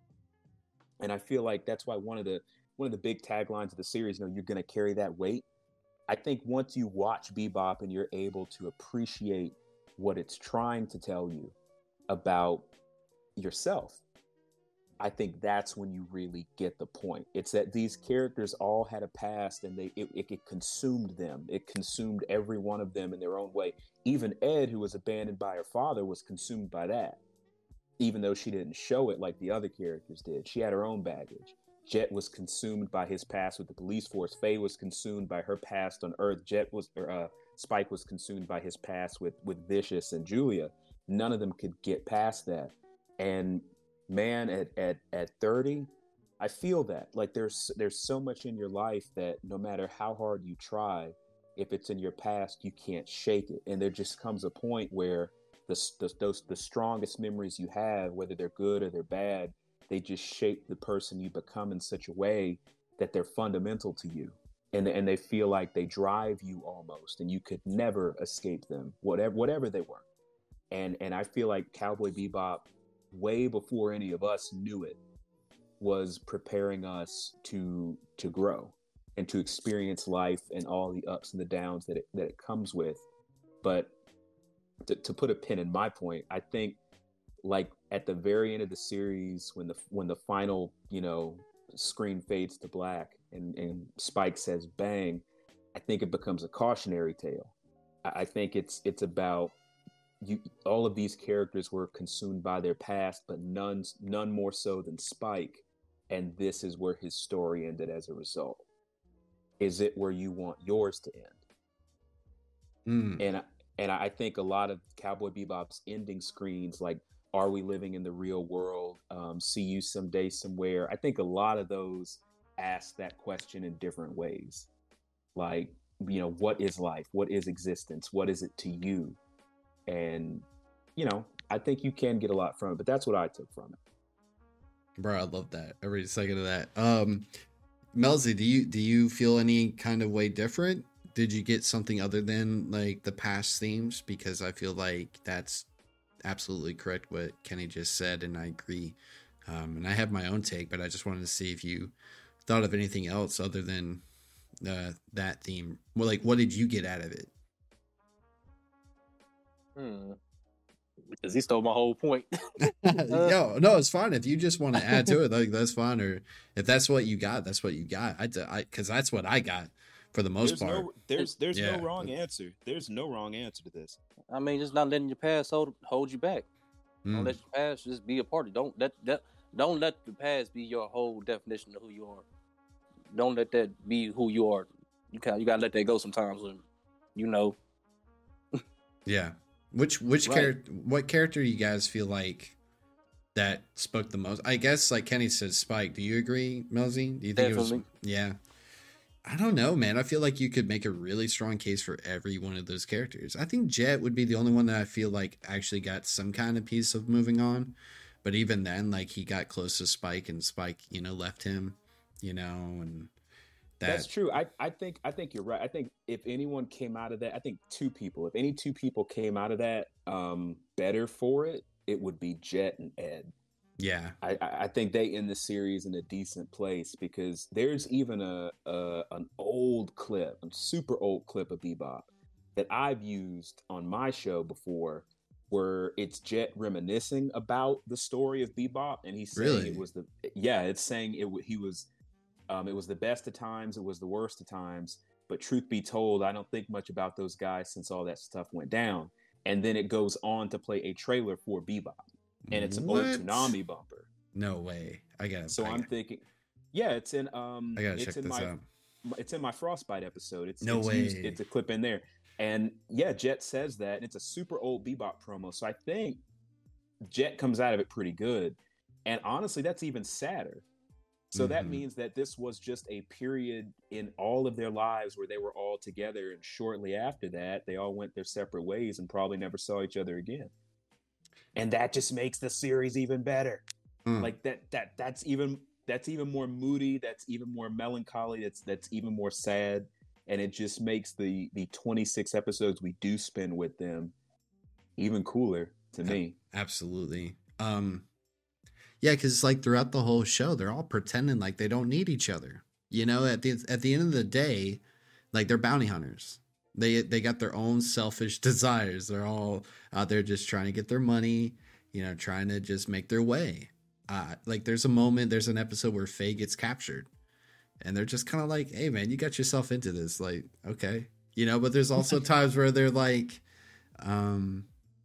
And I feel like that's why one of the one of the big taglines of the series, you know, you're going to carry that weight. I think once you watch Bebop and you're able to appreciate what it's trying to tell you about yourself, I think that's when you really get the point. It's that these characters all had a past, and they it, it, it consumed them. It consumed every one of them in their own way. Even Ed, who was abandoned by her father, was consumed by that, even though she didn't show it like the other characters did. She had her own baggage. Jet was consumed by his past with the police force. Faye was consumed by her past on Earth. Jet was, or uh, Spike was consumed by his past with with Vicious and Julia. None of them could get past that. And man, at at at thirty, I feel that like there's there's so much in your life that no matter how hard you try, if it's in your past, you can't shake it. And there just comes a point where the the those the strongest memories you have, whether they're good or they're bad, they just shape the person you become in such a way that they're fundamental to you, and and they feel like they drive you almost, and you could never escape them, whatever whatever they were. And and I feel like Cowboy Bebop, way before any of us knew it, was preparing us to to grow and to experience life and all the ups and the downs that it that it comes with. But to, to put a pin in my point, I think like at the very end of the series, when the when the final, you know, screen fades to black and, and Spike says bang, I think it becomes a cautionary tale. I, I think it's it's about you all of these characters were consumed by their past, but none none more so than Spike, and this is where his story ended as a result. Is it where you want yours to end? Mm. And and I think a lot of Cowboy Bebop's ending screens, like "Are we living in the real world?" Um, "See you someday somewhere." I think a lot of those ask that question in different ways. Like, you know, what is life? What is existence? What is it to you? And, you know, I think you can get a lot from it, but that's what I took from it. Bro, I love that. Every second of that. Um, Melzy, do you do you feel any kind of way different? Did you get something other than like the past themes? Because I feel like that's absolutely correct what Kenny just said, and I agree. Um, and I have my own take, but I just wanted to see if you thought of anything else other than uh, that theme. Well, like, what did you get out of it? Hmm. Because he stole my whole point. No, no, it's fine. If you just want to add to it, like that's fine. Or if that's what you got, that's what you got. I, I, because that's what I got for the most There's part. no, there's there's Yeah. no wrong answer. There's no wrong answer to this. I mean, just not letting your past hold hold you back. Don't Mm. let your past just be a part of. Don't let that. Don't let the past be your whole definition of who you are. Don't let that be who you are. You kind you gotta let that go sometimes. When, you know. Yeah. Which which Right. character? What character you guys feel like that spoke the most? I guess like Kenny said, Spike. Do you agree, Melzy? Do you think it Definitely. was? Yeah. I don't know, man. I feel like you could make a really strong case for every one of those characters. I think Jet would be the only one that I feel like actually got some kind of piece of moving on. But even then, like he got close to Spike, and Spike, you know, left him, you know, and that, that's true. I, I think I think you're right. I think if anyone came out of that, I think two people, if any two people came out of that um, better for it, it would be Jet and Ed. Yeah, I, I think they end the series in a decent place because there's even a, a an old clip, a super old clip of Bebop that I've used on my show before, where it's Jet reminiscing about the story of Bebop, and he's saying really? it was the yeah, it's saying it he was um, it was the best of times, it was the worst of times, but truth be told, I don't think much about those guys since all that stuff went down. And then it goes on to play a trailer for Bebop. And it's an What? old Toonami bumper. No way. I got it. So I I'm got, thinking, yeah, it's in um, I gotta it's check in this my, out. it's in my Frostbite episode. It's No it's way. Used, it's a clip in there, and yeah, Jet says that, and it's a super old Bebop promo. So I think Jet comes out of it pretty good, and honestly, that's even sadder. So Mm-hmm. that means that this was just a period in all of their lives where they were all together, and shortly after that, they all went their separate ways and probably never saw each other again. And that just makes the series even better. Mm. Like that, that, that's even, that's even more moody. That's even more melancholy. That's, that's even more sad. And it just makes the, the twenty-six episodes we do spend with them even cooler to yeah, me. Absolutely. Um, yeah. Cause like throughout the whole show, they're all pretending like they don't need each other. You know, at the, at the end of the day, like they're bounty hunters. They they got their own selfish desires. They're all out there just trying to get their money, you know, trying to just make their way. Uh, like there's a moment, there's an episode where Faye gets captured, and they're just kind of like, "Hey, man, you got yourself into this." Like, okay, you know. But there's also times where they're like, um,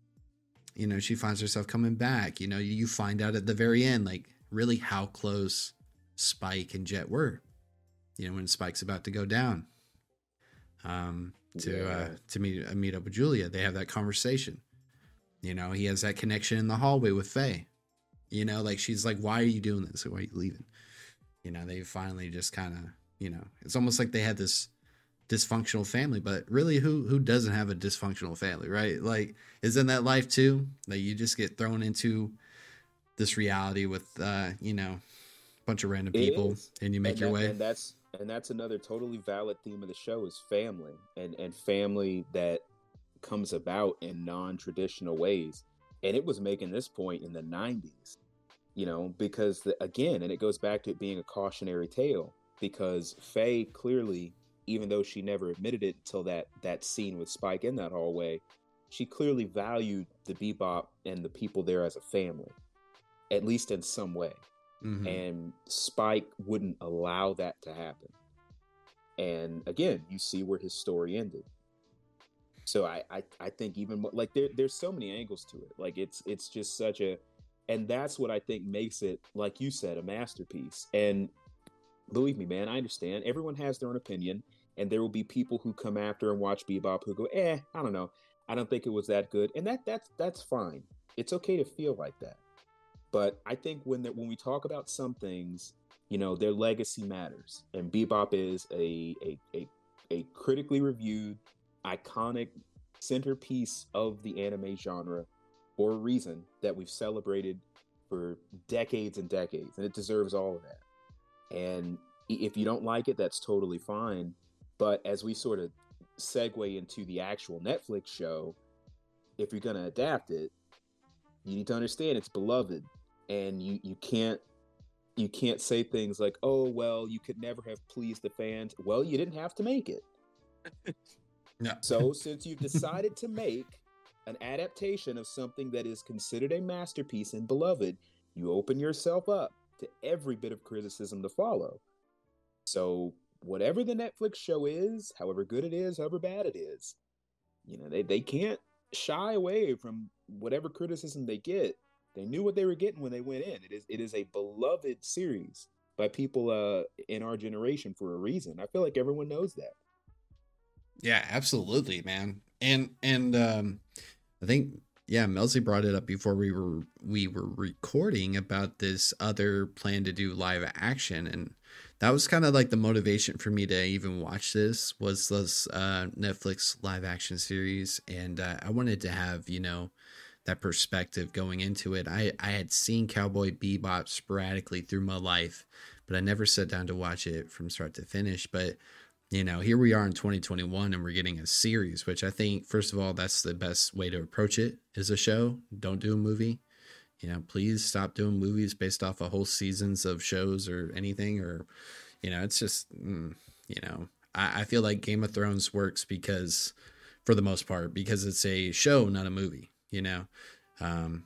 you know, she finds herself coming back. You know, you find out at the very end, like, really how close Spike and Jet were. You know, when Spike's about to go down. Um. to yeah. uh to meet uh, meet up with Julia. They have that conversation. You know, he has that connection in the hallway with Faye. You know, like she's like, "Why are you doing this? Why are you leaving?" You know, they finally just kind of, you know, it's almost like they had this dysfunctional family, but really who who doesn't have a dysfunctional family, right? Like, isn't that life too? Like you just get thrown into this reality with uh, you know, a bunch of random people and you make and your that, way. And that's And that's another totally valid theme of the show is family and, and family that comes about in non-traditional ways. And it was making this point in the nineties, you know, because the, again, and it goes back to it being a cautionary tale because Faye clearly, even though she never admitted it until that, that scene with Spike in that hallway, she clearly valued the Bebop and the people there as a family, at least in some way. Mm-hmm. And Spike wouldn't allow that to happen. And again, you see where his story ended. So I, I, I think even more, like there, there's so many angles to it. Like it's, it's just such a, and that's what I think makes it, like you said, a masterpiece. And believe me, man, I understand. Everyone has their own opinion, and there will be people who come after and watch Bebop who go, eh, I don't know. I don't think it was that good. And that, that's, that's fine. It's okay to feel like that. But I think when the, when we talk about some things, you know, their legacy matters. And Bebop is a, a, a, a critically reviewed, iconic centerpiece of the anime genre for a reason that we've celebrated for decades and decades. And it deserves all of that. And if you don't like it, that's totally fine. But as we sort of segue into the actual Netflix show, if you're going to adapt it, you need to understand it's beloved. And you, you can't you can't say things like, oh, well, you could never have pleased the fans. Well, you didn't have to make it. Yeah. So since you've decided to make an adaptation of something that is considered a masterpiece and beloved, you open yourself up to every bit of criticism to follow. So whatever the Netflix show is, however good it is, however bad it is, you know, they, they can't shy away from whatever criticism they get. They knew what they were getting when they went in. It is it is a beloved series by people uh, in our generation for a reason. I feel like everyone knows that. Yeah, absolutely, man. And and um, I think yeah, Melzi brought it up before we were we were recording about this other plan to do live action, and that was kind of like the motivation for me to even watch this was this uh, Netflix live action series, and uh, I wanted to have you know that perspective going into it. I, I had seen Cowboy Bebop sporadically through my life, but I never sat down to watch it from start to finish. But, you know, here we are in twenty twenty-one and we're getting a series, which I think, first of all, that's the best way to approach it is a show. Don't do a movie. You know, please stop doing movies based off of whole seasons of shows or anything. Or, you know, it's just, mm, you know, I, I feel like Game of Thrones works because, for the most part, because it's a show, not a movie, you know. Um,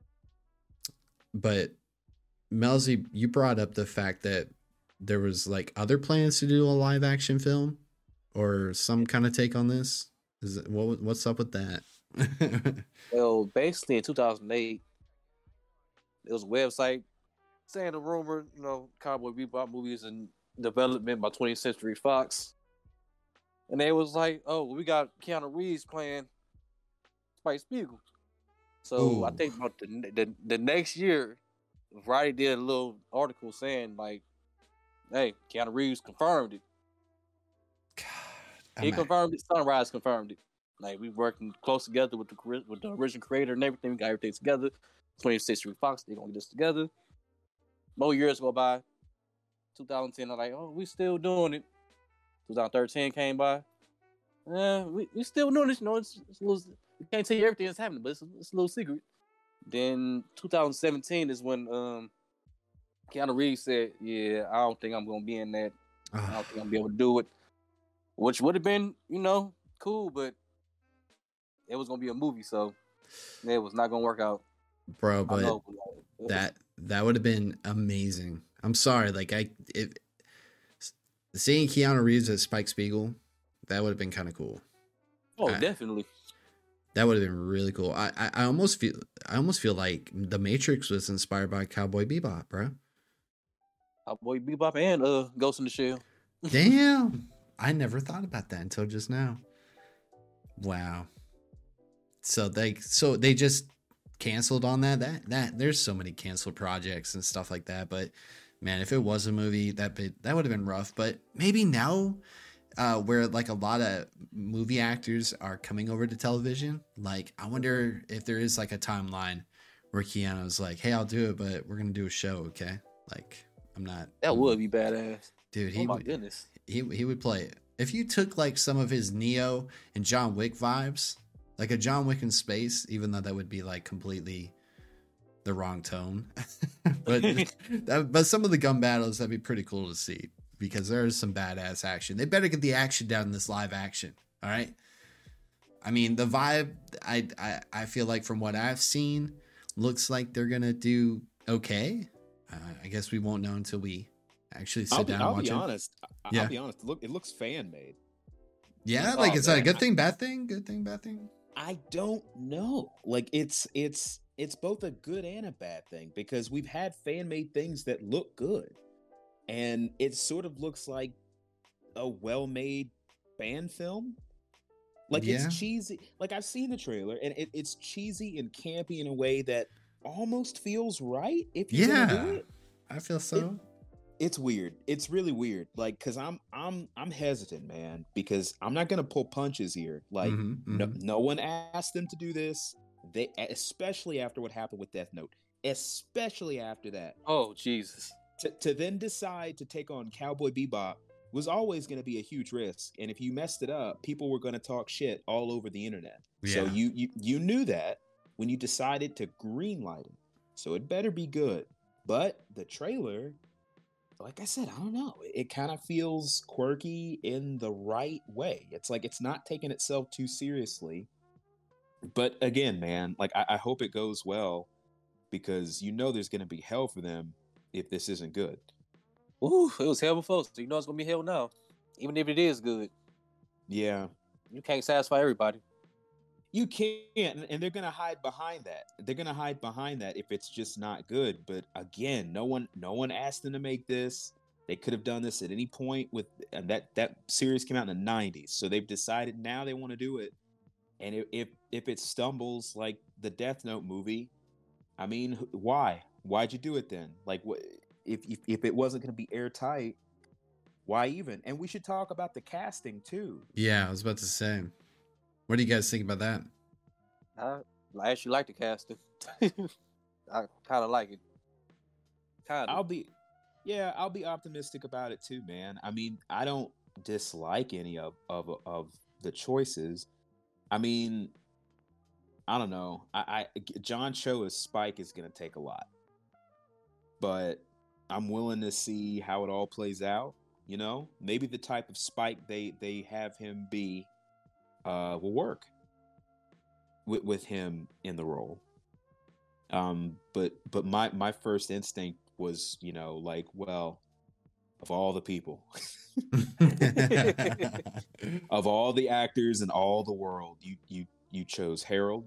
but Melzy, you brought up the fact that there was like other plans to do a live action film or some kind of take on this. Is it, what, what's up with that? Well, basically in two thousand eight, there was a website saying a rumor, you know, Cowboy Bebop movies in development by twentieth Century Fox. And they was like, oh, we got Keanu Reeves playing Spike Spiegel. So Ooh. I think about the, the the next year, Variety did a little article saying like, hey, Keanu Reeves confirmed it. God, He I'm confirmed it. Sunrise confirmed it. Like, we working close together with the with the original creator and everything. We got everything together. twentieth Century Fox, they gonna get this together. More years go by. twenty ten, I'm like, oh, we still doing it. twenty thirteen came by. Yeah, we, we still doing this. You know, it's, it's a little, we can't tell you everything that's happening, but it's, it's a little secret. Then twenty seventeen is when um Keanu Reeves said, yeah, I don't think I'm gonna be in that. I don't think I'm gonna be able to do it. Which would have been, you know, cool, but it was gonna be a movie, so it was not gonna work out. Bro, I but know. that that would have been amazing. I'm sorry, like I if seeing Keanu Reeves as Spike Spiegel, that would have been kind of cool. Oh, I- definitely. That would have been really cool. I, I I almost feel I almost feel like The Matrix was inspired by Cowboy Bebop, bro. Cowboy Bebop and uh Ghost in the Shell. Damn, I never thought about that until just now. Wow. So they so they just canceled on that. That that there's so many canceled projects and stuff like that. But man, if it was a movie, that bit that would have been rough. But maybe now, uh, where like a lot of movie actors are coming over to television, like I wonder if there is like a timeline where Keanu's like, "Hey, I'll do it, but we're gonna do a show, okay?" Like I'm not. That would be badass. Dude, he Oh my would- goodness. he he would play it. If you took like some of his Neo and John Wick vibes, like a John Wick in space, even though that would be like completely the wrong tone, but that, but some of the gun battles, that'd be pretty cool to see because there's some badass action. They better get the action down in this live action. All right. I mean, the vibe, I I I feel like from what I've seen, looks like they're gonna do okay. Uh, I guess we won't know until we actually sit I'll be, down I'll and watch be it. honest. I- Yeah. I'll be honest. Look, it looks fan made. Yeah, Oh, like it's that a man, good I- thing, bad thing, good thing, bad thing. I don't know. Like it's it's it's both a good and a bad thing because we've had fan made things that look good, and it sort of looks like a well made fan film. Like Yeah. it's cheesy. Like I've seen the trailer, and it, it's cheesy and campy in a way that almost feels right. If you're gonna do Yeah, it. I feel so. It's weird. It's really weird. Like, cause I'm I'm I'm hesitant, man, because I'm not gonna pull punches here. Like, Mhm, no, mhm. no one asked them to do this. They, especially after what happened with Death Note, especially after that, Oh Jesus. to to then decide to take on Cowboy Bebop was always going to be a huge risk. And if you messed it up, people were going to talk shit all over the internet. So Yeah. you you you knew that when you decided to greenlight it. So it better be good. But the trailer, like I said, I don't know. It kind of feels quirky in the right way. It's like it's not taking itself too seriously. But again, man, like I, I hope it goes well because you know there's going to be hell for them if this isn't good. Ooh, it was hell before, so you know it's gonna be hell now. Even if it is good, Yeah, you can't satisfy everybody. you can't, and and they're going to hide behind that. They're going to hide behind that if it's just not good. But again, no one, no one asked them to make this. They could have done this at any point with and that that series came out in the nineties, so they've decided now they want to do it. And if, if if it stumbles like the Death Note movie, I mean, wh- why? Why'd you do it then? Like, what if if, if it wasn't going to be airtight? Why even? And we should talk about the casting too. Yeah, I was about to say. What do you guys think about that? I I actually like the casting. I kind of like it. Kind I'll of. be, yeah, I'll be optimistic about it too, man. I mean, I don't dislike any of of of the choices. I mean, I don't know. I, I John Cho as Spike is gonna take a lot, but I'm willing to see how it all plays out. You know, maybe the type of Spike they they have him be uh, will work with with him in the role. Um, but but my my first instinct was, you know, like, well, of all the people, of all the actors in all the world, you you you chose Harold.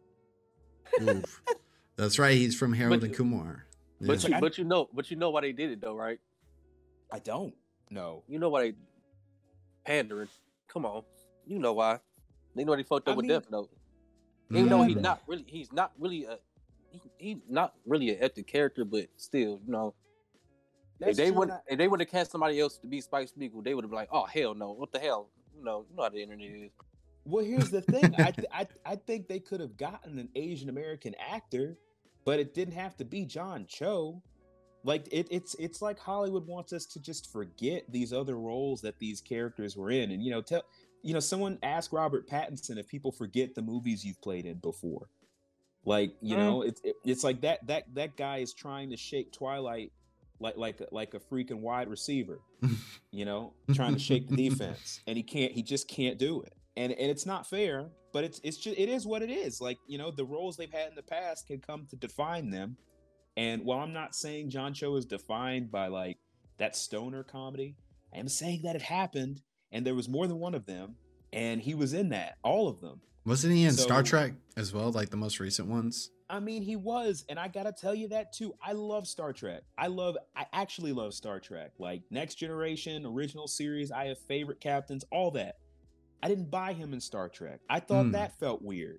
Oof. That's right. He's from Harold But- and Kumar. Yeah. But you, I- but you know, but you know why they did it though, right? I don't know. You know why they pandering. Come on, you know why? They know they fucked up I with mean- Death Note. Even though he's Mm. not really, he's not really a, he, he's not really an epic character, but still, you know, if That's they true, would, and I- if they would have cast somebody else to be Spike Spiegel, they would have been like, oh hell no, what the hell? You know, you know how the internet is. Well, here's the thing. I, th- I I think they could have gotten an Asian American actor, but it didn't have to be John Cho. Like it, it's it's like Hollywood wants us to just forget these other roles that these characters were in, and you know, tell you know, someone asked Robert Pattinson if people forget the movies you've played in before. Like you Mm. know, it's it, it's like that that that guy is trying to shake Twilight like like like a freaking wide receiver, you know, trying to shake the defense, and he can't. He just can't do it. And and it's not fair, but it's it's just it is what it is. Like, you know, the roles they've had in the past can come to define them. And while I'm not saying John Cho is defined by like that stoner comedy, I am saying that it happened, and there was more than one of them, and he was in that, all of them. Wasn't he in So- Star Trek as well, like the most recent ones? I mean, he was, and I gotta tell you that too. I love Star Trek. I love, I actually love Star Trek. Like Next Generation, original series. I have favorite captains, all that. I didn't buy him in Star Trek. I thought Hmm. that felt weird.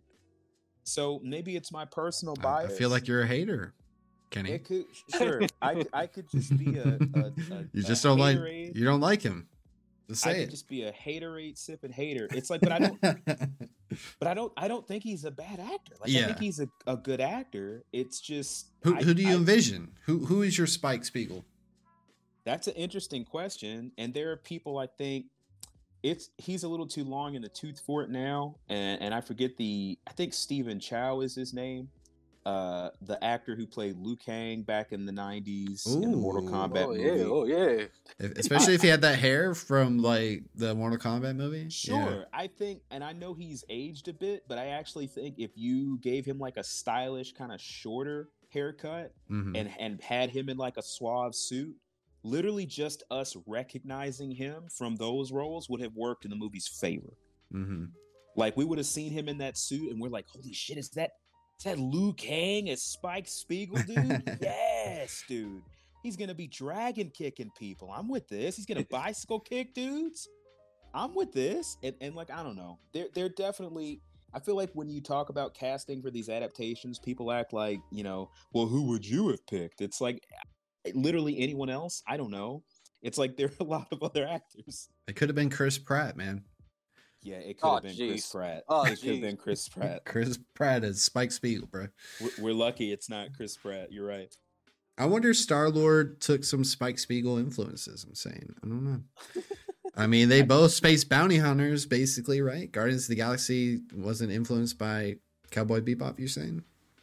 So maybe it's my personal I, I bias. feel like you're a hater, Kenny. it could sure. I I could just be a, a, a You a just don't like haterade. you don't like him. Just I say could it. just be a haterade sipping hater. It's like, but I don't. But I don't. I don't think he's a bad actor. Like I Yeah. think he's a, a good actor. It's just who I- who do you I- envision? Who who is your Spike Spiegel? That's an interesting question, and there are people I think it's he's a little too long in the tooth for it now, and and I forget the I think Stephen Chow is his name, uh, the actor who played Liu Kang back in the nineties in the Mortal Ooh. Kombat oh movie. yeah, oh yeah. If- especially if he had that hair from like the Mortal Kombat movie. Sure, I think, and I know he's aged a bit, but I actually think if you gave him like a stylish, kind of shorter haircut Yeah. Mhm. and and had him in like a suave suit, literally just us recognizing him from those roles would have worked in the movie's favor. Mhm. Like we would have seen him in that suit, and we're like, "Holy shit, is that is that Liu Kang as Spike Spiegel, dude? Yes, dude. He's gonna be dragon kicking people. I'm with this. He's gonna bicycle kick dudes. I'm with this." And and like I don't know, they're they're definitely. I feel like when you talk about casting for these adaptations, people act like, you know, well, who would you have picked? It's like literally anyone else. I don't know. It's like there are a lot of other actors. It could have been Chris Pratt, man. Yeah, it could Oh, have been Chris jeez. Pratt. Oh, it could have jeez. been Chris Pratt. Chris Pratt as Spike Spiegel, bro. We're, we're lucky it's not Chris Pratt. You're right. I wonder if Star Lord took some Spike Spiegel influences. I'm saying, I don't know. I mean, they both space bounty hunters, basically, right? Guardians of the Galaxy wasn't influenced by Cowboy Bebop. You're saying?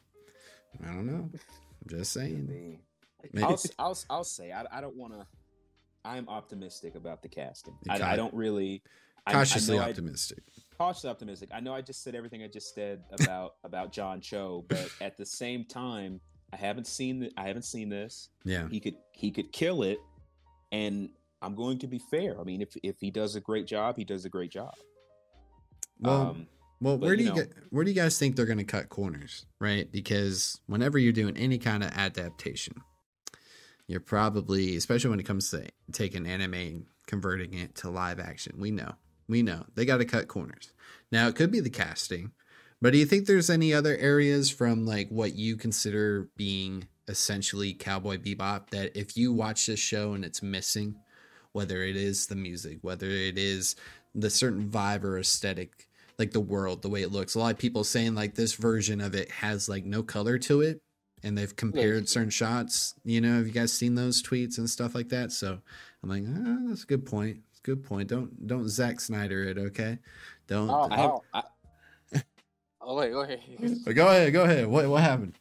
I don't know. I'm just saying. Maybe. Maybe. I'll, I'll, I'll say I, I don't want to. I'm optimistic about the casting. You I, ca- I don't really. I- Cautiously I know I- optimistic. cautiously optimistic. I know I just said everything I just said about about John Cho, but at the same time, I haven't seen the, I haven't seen this. Yeah. He could he could kill it, and I'm going to be fair. I mean, if if he does a great job, he does a great job. Well, um, well, but, where do you you know- get? Where do you guys think they're going to cut corners, right? Because whenever you're doing any kind of adaptation, you're probably, especially when it comes to taking anime and converting it to live action, we know, we know they got to cut corners. Now it could be the casting, but do you think there's any other areas from like what you consider being essentially Cowboy Bebop that if you watch this show and it's missing, whether it is the music, whether it is the certain vibe or aesthetic, like the world, the way it looks. A lot of people saying like this version of it has like no color to it, and they've compared certain shots. You know, have you guys seen those tweets and stuff like that? So I'm like, oh, that's a good point. It's a good point. Don't don't Zack Snyder it, okay? Don't. Oh, I have, I, oh wait, go ahead. Go ahead, go ahead. What what happened?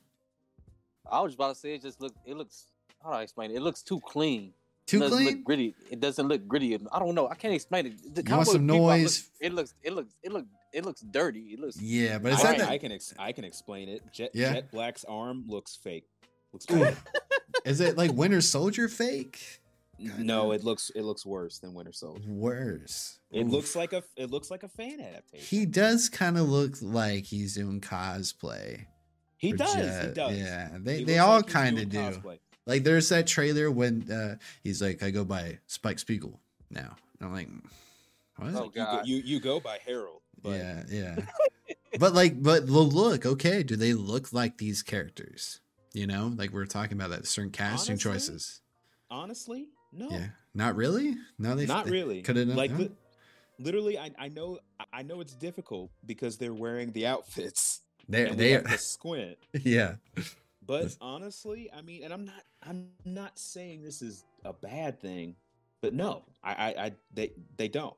I was about to say it just look. It looks. How do I explain it? It looks too clean. Too it doesn't clean? Look gritty. It doesn't look gritty. I don't know. I can't explain it. The You want Cowboy some Bebop noise? Looks, it looks. It looks. It looks. It looks. Dirty. It looks. Yeah, but is I, that can, the, I can ex- I can explain it. Jet, Yeah. Jet Black's arm looks fake. Looks fake. is it like Winter Soldier fake? No, it looks it looks worse than Winter Soldier. Worse. It Oof. looks like a it looks like a fan adaptation. He does kind of look like he's doing cosplay. He for does. Jet. He does. Yeah, they He they looks all like he's kind of do. doing cosplay. Like there's that trailer when uh, he's like, I go by Spike Spiegel now. And I'm like, what? Oh, You go, God. you you go by Harold. But Yeah, yeah. but like, but the look, okay, do they look like these characters? You know, like we're talking about that certain casting Honestly, choices. honestly, no. Yeah, not really. No, they Not really. Could have Like no? li- literally, I, I know I know it's difficult because they're wearing the outfits They and we they have to squint. yeah. But honestly, I mean, and I'm not I'm not saying this is a bad thing, but no, I I, I they they don't.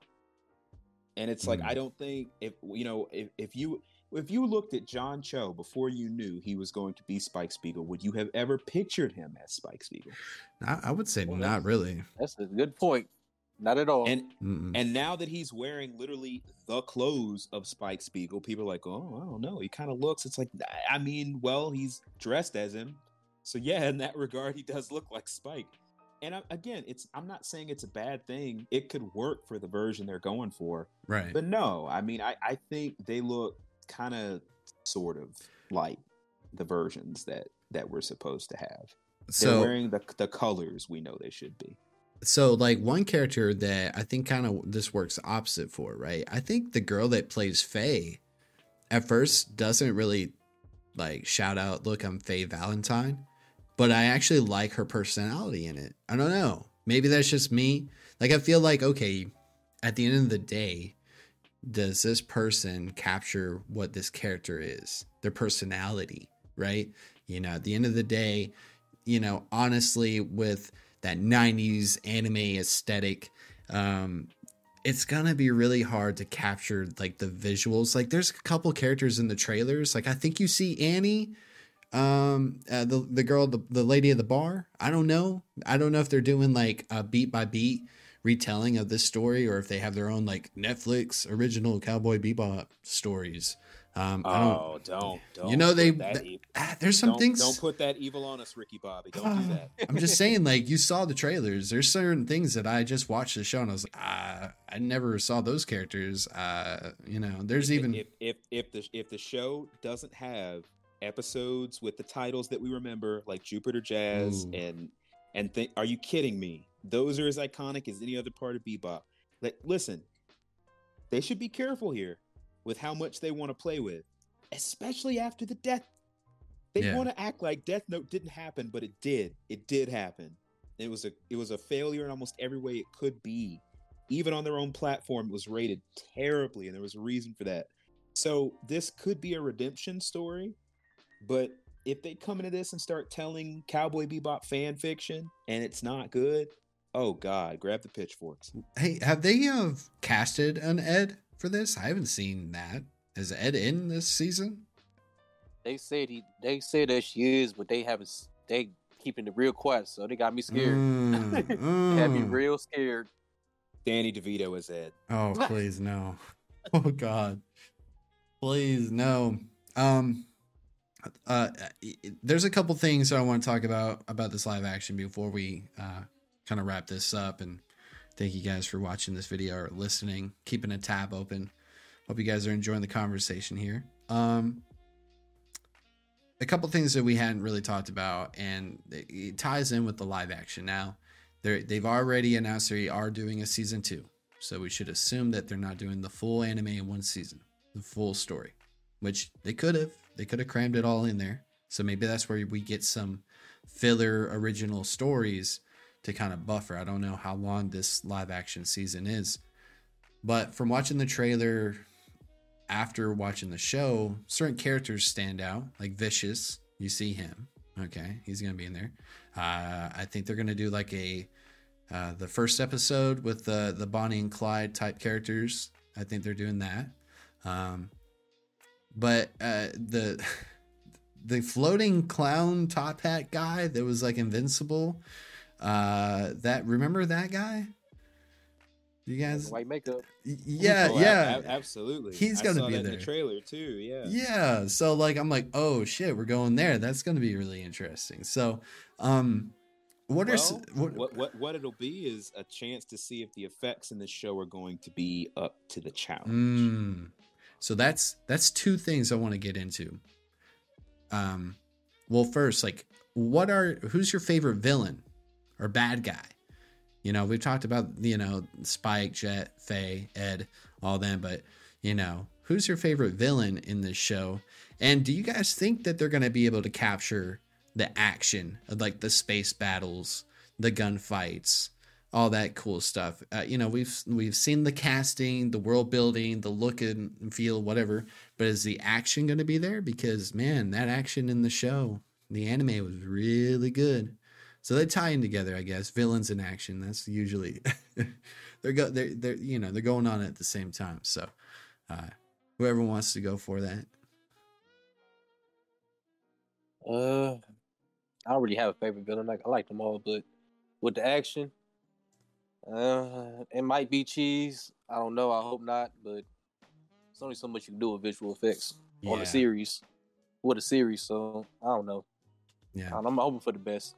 And it's like Mm. I don't think if you know if, if you if you looked at John Cho before you knew he was going to be Spike Spiegel, would you have ever pictured him as Spike Spiegel? I, I would say Well, not that's- really. That's a good point. Not at all. And Mm-mm. and now that he's wearing literally the clothes of Spike Spiegel, people are like, oh, I don't know. He kind of looks. It's like, I mean, well, he's dressed as him, so yeah. In that regard, he does look like Spike. And I, again, it's I'm not saying it's a bad thing. It could work for the version they're going for, Right. but no. I mean, I I think they look kind of sort of like the versions that that we're supposed to have. They're So wearing the the colors we know they should be. so like one character that I think kind of this works opposite for, right? I think the girl that plays Faye at first doesn't really like shout out, look, I'm Faye Valentine, but I actually like her personality in it. I don't know. Maybe that's just me. Like I feel like, okay, at the end of the day, does this person capture what this character is? Their personality, right? You know, at the end of the day, you know, honestly, with that nineties anime aesthetic, um, it's gonna be really hard to capture like the visuals. Like there's a couple characters in the trailers. Like I think you see Annie, um, uh, the the girl, the, the lady at the bar. I don't know. I don't know if they're doing like a beat by beat retelling of this story or if they have their own like Netflix original Cowboy Bebop stories. Um, I don't. Oh, don't, don't. You know, put they- that th- e- Ah, there's some don't, things. Don't put that evil on us, Ricky Bobby. Don't do that. I'm just saying, like you saw the trailers. There's certain things that I just watched the show and I was like, ah, I never saw those characters. Uh, you know, there's if, even if if if the if the show doesn't have episodes with the titles that we remember, like Jupiter Jazz Ooh. and and th- are you kidding me? Those are as iconic as any other part of Bebop. Like, listen, they should be careful here with how much they want to play with, especially after the death. They Yeah. want to act like Death Note didn't happen, but it did. It did happen. It was a it was a failure in almost every way it could be. Even on their own platform, it was rated terribly, and there was a reason for that. So this could be a redemption story, but if they come into this and start telling Cowboy Bebop fan fiction and it's not good, oh God, grab the pitchforks. hey, have they uh, casted an Ed for this? I haven't seen that. Is Ed in this season? They said he. They said that she is, but they haven't. s- They keeping it real quiet, so they got me scared. Mm, They had me mm. real scared. Danny DeVito is Ed. Oh, please no. Oh God. Please no. Um uh there's a couple things I want to talk about about this live action before we uh kind of wrap this up, and thank you guys for watching this video or listening, keeping a tab open. Hope you guys are enjoying the conversation here. Um a couple things that we hadn't really talked about, and it, it ties in with the live action. Now they're, they've already announced they are doing a season two, so we should assume that they're not doing the full anime in one season, the full story, which they could have. They could have crammed it all in there. So maybe that's where we get some filler original stories to kind of buffer. I don't know how long this live action season is, but from watching the trailer, after watching the show, certain characters stand out, like Vicious. You see him. Okay, he's going to be in there. Uh, I think they're going to do like a uh, the first episode with the the Bonnie and Clyde type characters. I think they're doing that. Um, but uh, the the floating clown top hat guy that was like invincible. Uh, that remember that guy? You guys, white makeup. Yeah, oh, yeah, a- absolutely. He's I gonna saw be that there. in the trailer too. Yeah, yeah. So like, I'm like, oh shit, we're going there. That's gonna be really interesting. So, um, what well, are s- what, what what what it'll be is a chance to see if the effects in the show are going to be up to the challenge. Mm, so that's that's two things I want to get into. Um, well, first, like, what are who's your favorite villain or bad guy? You know, we've talked about, you know, Spike, Jet, Faye, Ed, all them, but, you know, who's your favorite villain in this show? And do you guys think that they're going to be able to capture the action of like the space battles, the gunfights, all that cool stuff? Uh, you know, we've we've seen the casting, the world building, the look and feel, whatever, but is the action going to be there? Because, man, that action in the show, the anime was really good. So they tie in together, I guess. Villains in action. That's usually they're go they're they're you know they're going on at the same time. So uh, whoever wants to go for that. Uh, I don't really have a favorite villain. Like I like them all, but with the action, uh, it might be Cheese. I don't know. I hope not. But there's only so much you can do with visual effects on Yeah. a series. With a series, so I don't know. Yeah, I'm hoping for the best.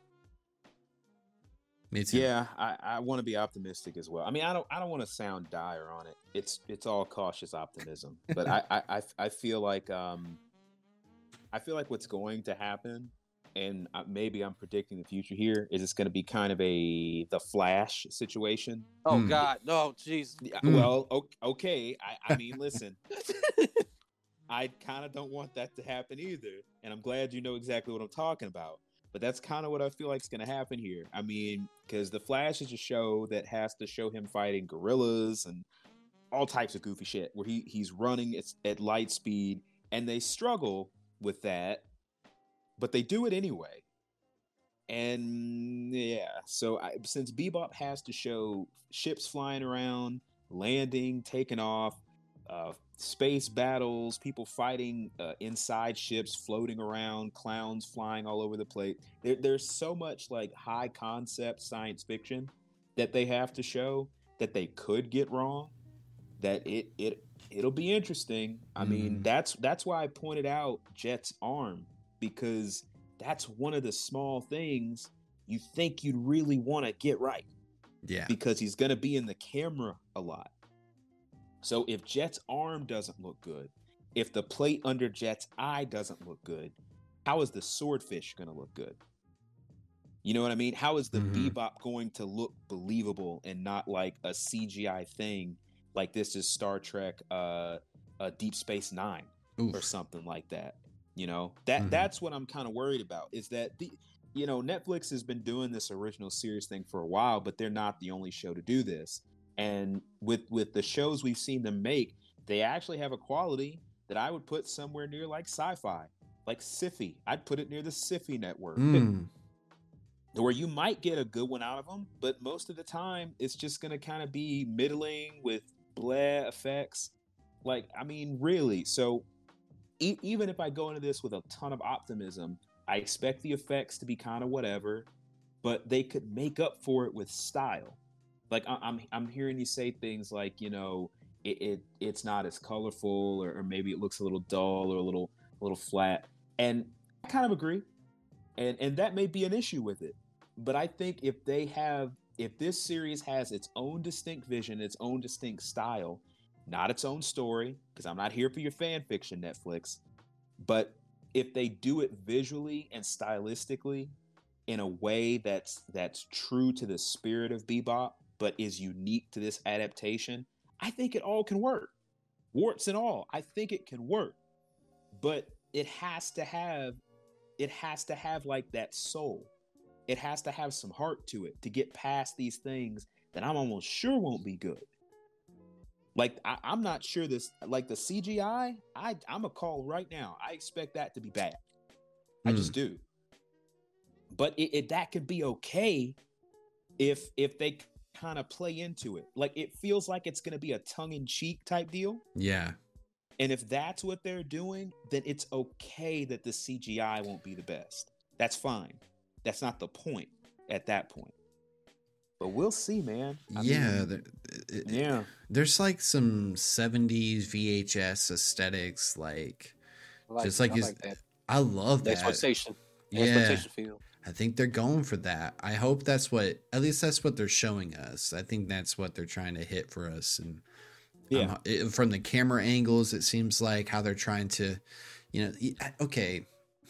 me too. Yeah, I, I want to be optimistic as well. I mean, I don't I don't want to sound dire on it. It's it's all cautious optimism, but I, I, I, I feel like um I feel like what's going to happen, and uh, maybe I'm predicting the future here, is it's going to be kind of a the Flash situation. Oh Hmm. God, no, jeez. Yeah, Mm. Well, o- okay. I, I mean, listen, I kind of don't want that to happen either, and I'm glad you know exactly what I'm talking about. But that's kind of what I feel like is going to happen here. I mean, because The Flash is a show that has to show him fighting gorillas and all types of goofy shit, where he he's running at, at light speed, and they struggle with that, but they do it anyway. And yeah, so I, since Bebop has to show ships flying around, landing, taking off, uh, space battles, people fighting uh, inside ships, floating around, clowns flying all over the place. There, there's so much like high concept science fiction that they have to show that they could get wrong. That it it it'll be interesting. I mean, Mhm. that's that's why I pointed out Jet's arm, because that's one of the small things you think you'd really want to get right, Yeah. because he's going to be in the camera a lot. So if Jet's arm doesn't look good, if the plate under Jet's eye doesn't look good, how is the swordfish going to look good? You know what I mean? How is the Mhm. Bebop going to look believable and not like a C G I thing, like this is Star Trek uh, uh Deep Space Nine Oof. or something like that? You know, that Mhm. that's what I'm kind of worried about, is that the you know, Netflix has been doing this original series thing for a while, but they're not the only show to do this. And with with the shows we've seen them make, they actually have a quality that I would put somewhere near like sci-fi, like Syfy. I'd put it near the Syfy network, Mm. where you might get a good one out of them, but most of the time it's just going to kind of be middling with bleh effects. Like, I mean, really. So e- even if I go into this with a ton of optimism, I expect the effects to be kind of whatever, but they could make up for it with style. Like I- I'm, I'm hearing you say things like, you know, it, it it's not as colorful, or, or maybe it looks a little dull or a little, a little flat, and I kind of agree, and and that may be an issue with it. But I think if they have, if this series has its own distinct vision, its own distinct style, not its own story, because I'm not here for your fan fiction, Netflix, but if they do it visually and stylistically in a way that's that's true to the spirit of Bebop, but is unique to this adaptation, I think it all can work. Warts and all, I think it can work. But it has to have, it has to have like that soul. It has to have some heart to it to get past these things that I'm almost sure won't be good. Like I, I'm not sure this like the C G I. I I'm a call right now. I expect that to be bad. I Hmm. just do. But it, it that could be okay if if they kind of play into it. Like it feels like it's going to be a tongue in cheek type deal. Yeah. And if that's what they're doing, then it's okay that the C G I won't be the best. That's fine. That's not the point at that point. But we'll see, man. I yeah. mean, there- it- yeah. There's like some seventies V H S aesthetics, like I like just it. like I you. like that. I love The that. exploitation. The Yeah. exploitation field. I think they're going for that. I hope that's what, at least that's what they're showing us. I think that's what they're trying to hit for us. And Yeah. um, it, from the camera angles, it seems like how they're trying to, you know, y- okay.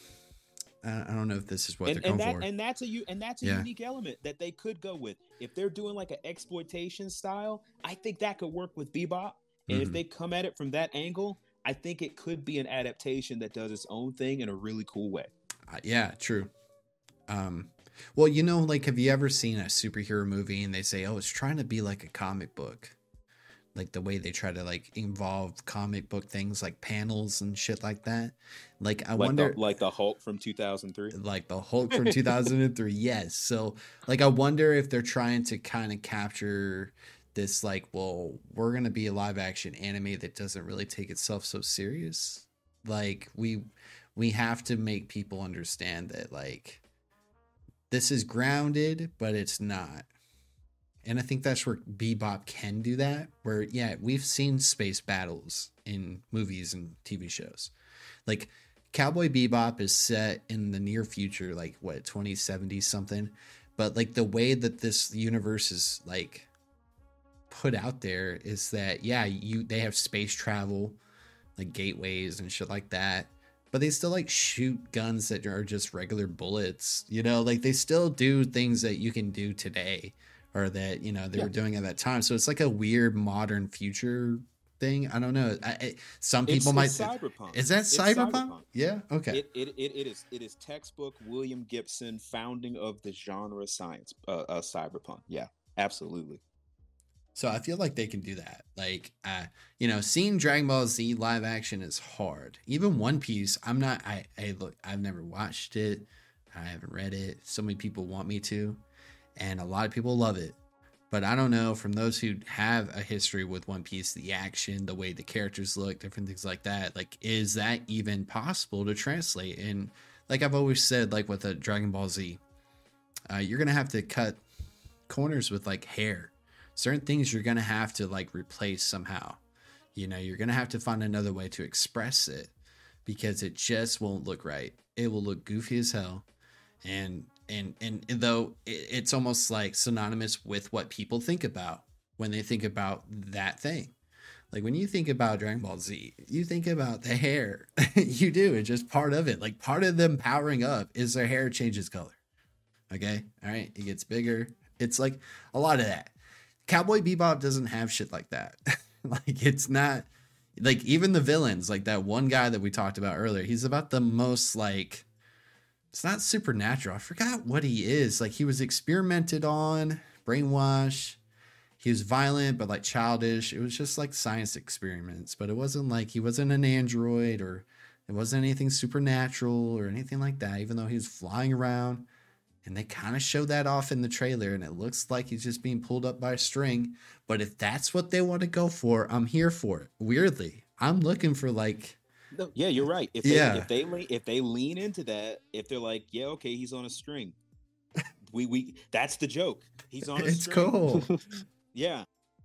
I I don't know if this is what and, they're and going that for. and that's a u- and that's a Yeah. unique element that they could go with. If they're doing like an exploitation style, I think that could work with Bebop. And if Mhm. they come at it from that angle, I think it could be an adaptation that does its own thing in a really cool way. Uh, yeah, true. Um, well, you know, like, have you ever seen a superhero movie and they say, oh, it's trying to be like a comic book? Like the way they try to like involve comic book things like panels and shit like that. Like, I like wonder, the, like the Hulk from two thousand three. like the Hulk from two thousand three. Yes. So, like, I wonder if they're trying to kind of capture this, like, well, we're going to be a live action anime that doesn't really take itself so serious. Like, we, we have to make people understand that, like, this is grounded, but it's not. And I think that's where Bebop can do that. Where, yeah, we've seen space battles in movies and T V shows. Like, Cowboy Bebop is set in the near future, like, what, twenty seventy something? But, like, the way that this universe is, like, put out there is that, yeah, you they have space travel, like, gateways and shit like that. But they still, like, shoot guns that are just regular bullets. You know, like, they still do things that you can do today. Or that, you know, they Yeah. were doing at that time. So it's like a weird modern future thing. I don't know. I, I, some people It's, might. it's cyberpunk. Is that It's cyberpunk? Yeah. Okay. It, it, it, it is it is textbook William Gibson founding of the genre science uh, uh cyberpunk. Yeah, absolutely. So I feel like they can do that. Like, uh, you know, seeing Dragon Ball Z live action is hard. Even One Piece, I'm not. I, I look. I've never watched it. I haven't read it. So many people want me to, and a lot of people love it. But I don't know, from those who have a history with One Piece, the action, the way the characters look, different things like that, like, is that even possible to translate? And like I've always said, like with a Dragon Ball Z, uh, you're going to have to cut corners with like hair. Certain things you're going to have to like replace somehow. You know, you're going to have to find another way to express it because it just won't look right. It will look goofy as hell. And And, and though it's almost like synonymous with what people think about when they think about that thing. Like when you think about Dragon Ball Z, you think about the hair. You do. It's just part of it. Like part of them powering up is their hair changes color. Okay. All right. It gets bigger. It's like a lot of that. Cowboy Bebop doesn't have shit like that. Like it's not like even the villains, like that one guy that we talked about earlier, he's about the most like, it's not supernatural. I forgot what he is. Like he was experimented on, brainwashed. He was violent, but like childish. It was just like science experiments, but it wasn't like he wasn't an android or it wasn't anything supernatural or anything like that, even though he was flying around. And they kind of show that off in the trailer and it looks like he's just being pulled up by a string. But if that's what they want to go for, I'm here for it. Weirdly, I'm looking for like, No, yeah, you're right. If they, Yeah. if they le- if they lean into that, if they're like, yeah, okay, he's on a string. We we that's the joke. He's on a it's string. cool. Yeah.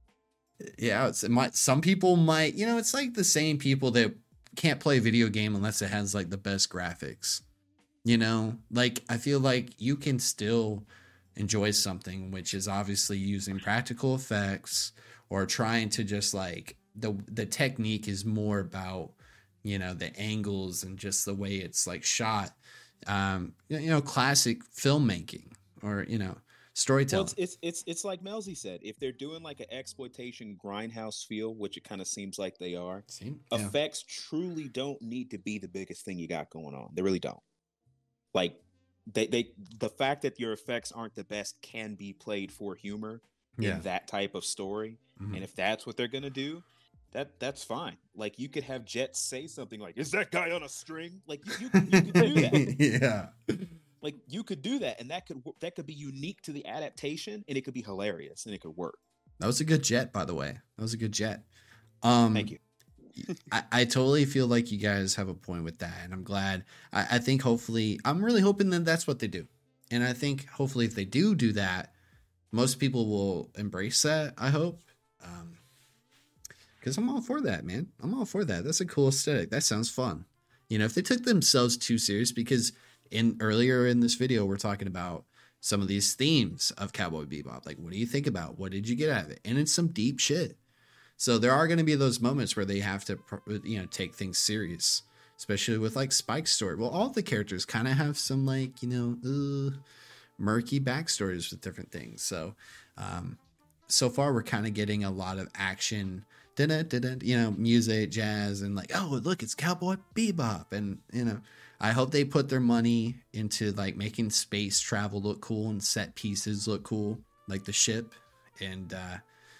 Yeah, it's, it might, some people might, you know, it's like the same people that can't play a video game unless it has like the best graphics. You know, like I feel like you can still enjoy something which is obviously using practical effects or trying to just like the the technique is more about, you know, the angles and just the way it's like shot. Um, you know, classic filmmaking or, you know, Well, storytelling. it's, it's it's it's like Melzi said. If they're doing like an exploitation grindhouse feel, which it kind of seems like they are, See? Yeah. effects truly don't need to be the biggest thing you got going on. They really don't. Like they they the fact that your effects aren't the best can be played for humor Yeah. in that type of story. Mhm. And if that's what they're gonna do, that that's fine. Like you could have Jet say something like, "Is that guy on a string?" Like you, you, could, you could do that. Yeah. Like you could do that, and that could wo- that could be unique to the adaptation, and it could be hilarious, and it could work. That was a good jet, by the way. That was a good jet. Um, Thank you. I, I totally feel like you guys have a point with that, and I'm glad. I, I think hopefully, I'm really hoping that that's what they do, and I think hopefully if they do do that, most people will embrace that. I hope, um, because I'm all for that, man. I'm all for that. That's a cool aesthetic. That sounds fun. You know, if they took themselves too serious, because in earlier in this video we're talking about some of these themes of Cowboy Bebop. Like, what do you think about? What did you get out of it? And it's some deep shit. So there are going to be those moments where they have to, you know, take things serious, especially with like Spike's story. Well, all the characters kind of have some like, you know, uh, murky backstories with different things. So, um, so far we're kind of getting a lot of action, you know, music, jazz, and like, oh, look, it's Cowboy Bebop. And, you know, I hope they put their money into like making space travel look cool and set pieces look cool, like the ship. And, uh,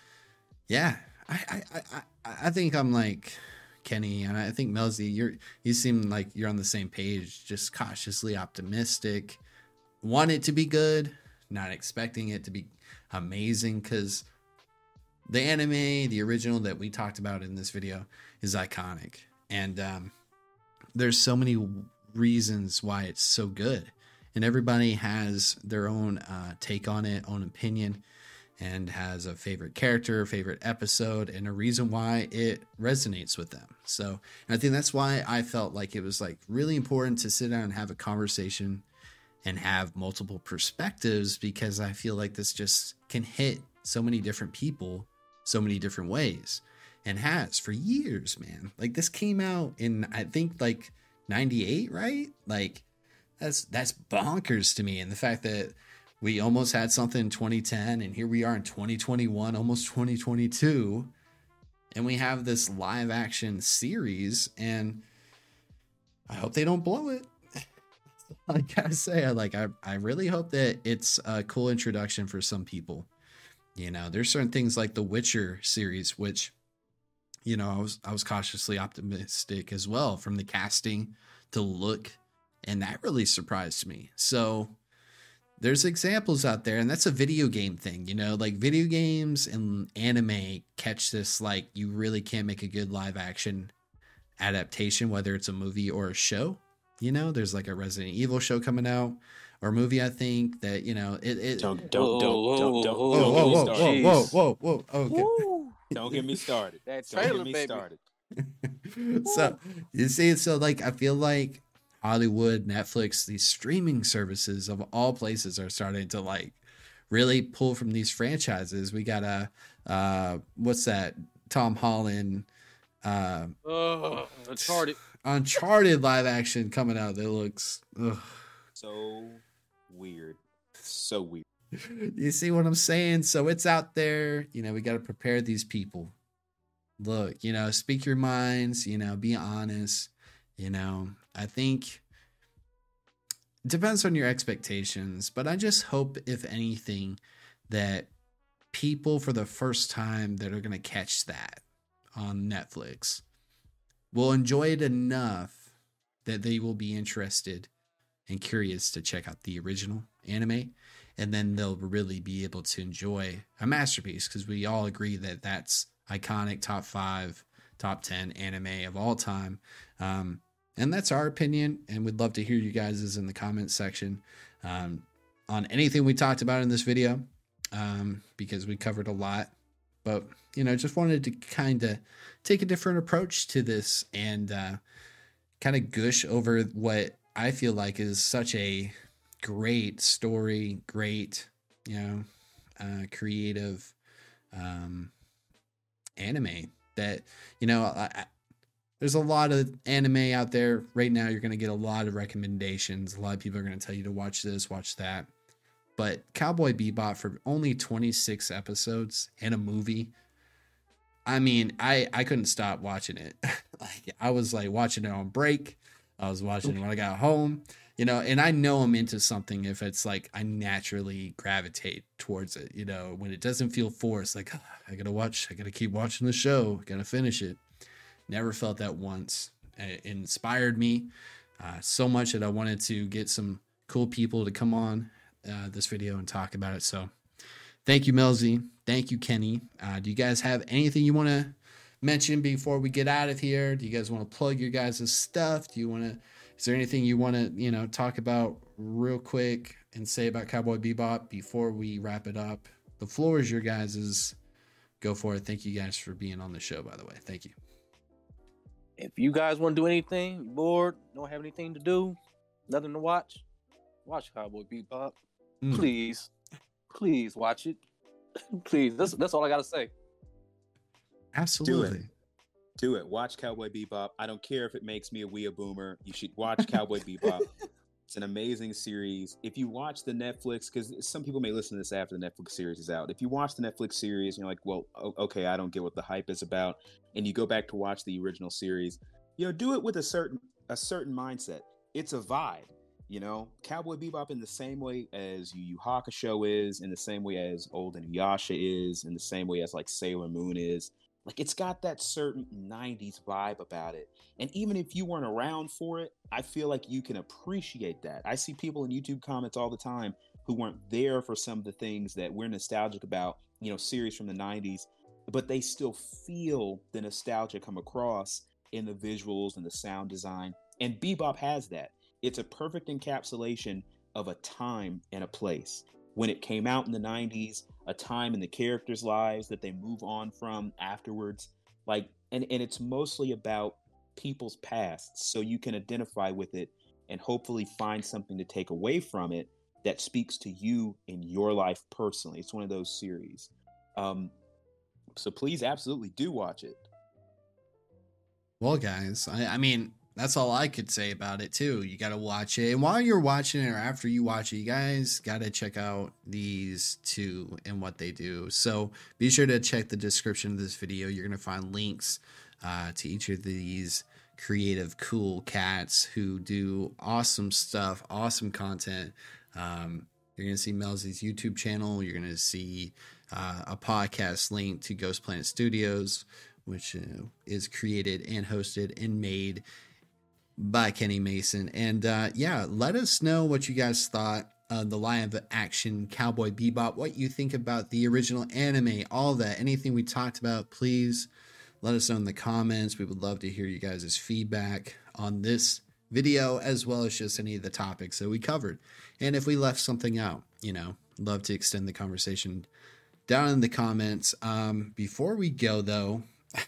yeah. I, I, I, I think I'm like Kenny, and I think Melzy, you're you seem like you're on the same page, just cautiously optimistic. Want it to be good, not expecting it to be amazing, because the anime, the original that we talked about in this video, is iconic. And um, there's so many reasons why it's so good. And everybody has their own uh, take on it, own opinion, and has a favorite character, favorite episode, and a reason why it resonates with them. So, and I think that's why I felt like it was like really important to sit down and have a conversation and have multiple perspectives, because I feel like this just can hit so many different people so many different ways, and has for years, man. Like this came out in, I think like ninety-eight, right? Like that's, that's bonkers to me. And the fact that we almost had something in twenty ten, and here we are in twenty twenty-one, almost twenty twenty-two, and we have this live action series, and I hope they don't blow it. I gotta say, I like, I, I really hope that it's a cool introduction for some people. You know, there's certain things like the Witcher series, which, you know, I was, I was cautiously optimistic as well, from the casting to look, and that really surprised me. So there's examples out there, and that's a video game thing, you know, like video games and anime catch this, like you really can't make a good live action adaptation, whether it's a movie or a show. You know, there's like a Resident Evil show coming out, or a movie, I think that, you know, it, it Don't don't don't don't don't whoa, don't whoa, whoa, get whoa, me started. whoa, whoa, whoa, whoa, okay. Woo. Don't get me started. That Don't trailer, get me baby. started. So you see, so like I feel like Hollywood, Netflix, these streaming services of all places are starting to like really pull from these franchises. We got a uh what's that Tom Holland uh Ugh, Uncharted. Uncharted live action coming out that looks ugh. So weird. So weird. You see what I'm saying? So it's out there, you know, we got to prepare these people. Look, you know, speak your minds, you know, be honest. You know, I think it depends on your expectations, but I just hope, if anything, that people for the first time that are going to catch that on Netflix will enjoy it enough that they will be interested and curious to check out the original anime, and then they'll really be able to enjoy a masterpiece, because we all agree that that's iconic, top five, top ten anime of all time. Um, and that's our opinion, and we'd love to hear you guys' in the comments section um, on anything we talked about in this video, um, because we covered a lot. But, you know, just wanted to kind of take a different approach to this and uh, kind of gush over what I feel like is such a great story, great, you know, uh, creative um, anime that, you know, I, I, there's a lot of anime out there right now. You're going to get a lot of recommendations. A lot of people are going to tell you to watch this, watch that. But Cowboy Bebop, for only twenty-six episodes and a movie, I mean, I, I couldn't stop watching it. Like, I was like watching it on break. I was watching it when I got home. you know, and I know I'm into something if it's like I naturally gravitate towards it, you know, when it doesn't feel forced, like, "Ah, I gotta watch, I gotta keep watching the show, gotta finish it." Never felt that once. It inspired me uh, so much that I wanted to get some cool people to come on uh, this video and talk about it. So thank you, Melzy. Thank you, Kenny. Uh, do you guys have anything you want to mention before we get out of here? Do you guys want to plug your guys' stuff? Do you want to, is there anything you want to, you know, talk about real quick and say about Cowboy Bebop before we wrap it up? The floor is your guys's. Go for it. Thank you guys for being on the show, by the way. Thank you. If you guys want to do anything, bored, don't have anything to do, nothing to watch, watch Cowboy Bebop. Mm. Please, please watch it. Please, that's that's all I gotta say. Absolutely. Do it. Do it. Watch Cowboy Bebop. I don't care if it makes me a wee boomer. You should watch Cowboy Bebop. It's an amazing series. If you watch the Netflix, because some people may listen to this after the Netflix series is out. If you watch the Netflix series, you're like, well, okay, I don't get what the hype is about, and you go back to watch the original series, you know, do it with a certain a certain mindset. It's a vibe, you know. Cowboy Bebop, in the same way as Yu Yu Hakusho is, in the same way as Old Inuyasha is, in the same way as like Sailor Moon is. Like, it's got that certain nineties vibe about it. And even if you weren't around for it, I feel like you can appreciate that. I see people in YouTube comments all the time who weren't there for some of the things that we're nostalgic about, you know, series from the nineties, but they still feel the nostalgia come across in the visuals and the sound design. And Bebop has that. It's a perfect encapsulation of a time and a place. When it came out in the nineties, a time in the characters' lives that they move on from afterwards. Like, and, and it's mostly about people's pasts, so you can identify with it and hopefully find something to take away from it that speaks to you in your life personally. It's one of those series. Um, so please absolutely do watch it. Well, guys, I, I mean, that's all I could say about it too. You got to watch it. And while you're watching it or after you watch it, you guys got to check out these two and what they do. So be sure to check the description of this video. You're going to find links uh, to each of these creative, cool cats who do awesome stuff, awesome content. Um, you're going to see Melzy's YouTube channel. You're going to see uh, a podcast link to Ghost Planet Studios, which uh, is created and hosted and made by Kenny Mason. And uh, yeah, let us know what you guys thought of the live action Cowboy Bebop, what you think about the original anime, all that, anything we talked about. Please let us know in the comments. We would love to hear you guys' feedback on this video, as well as just any of the topics that we covered. And if we left something out, you know, love to extend the conversation down in the comments. Um, before we go though,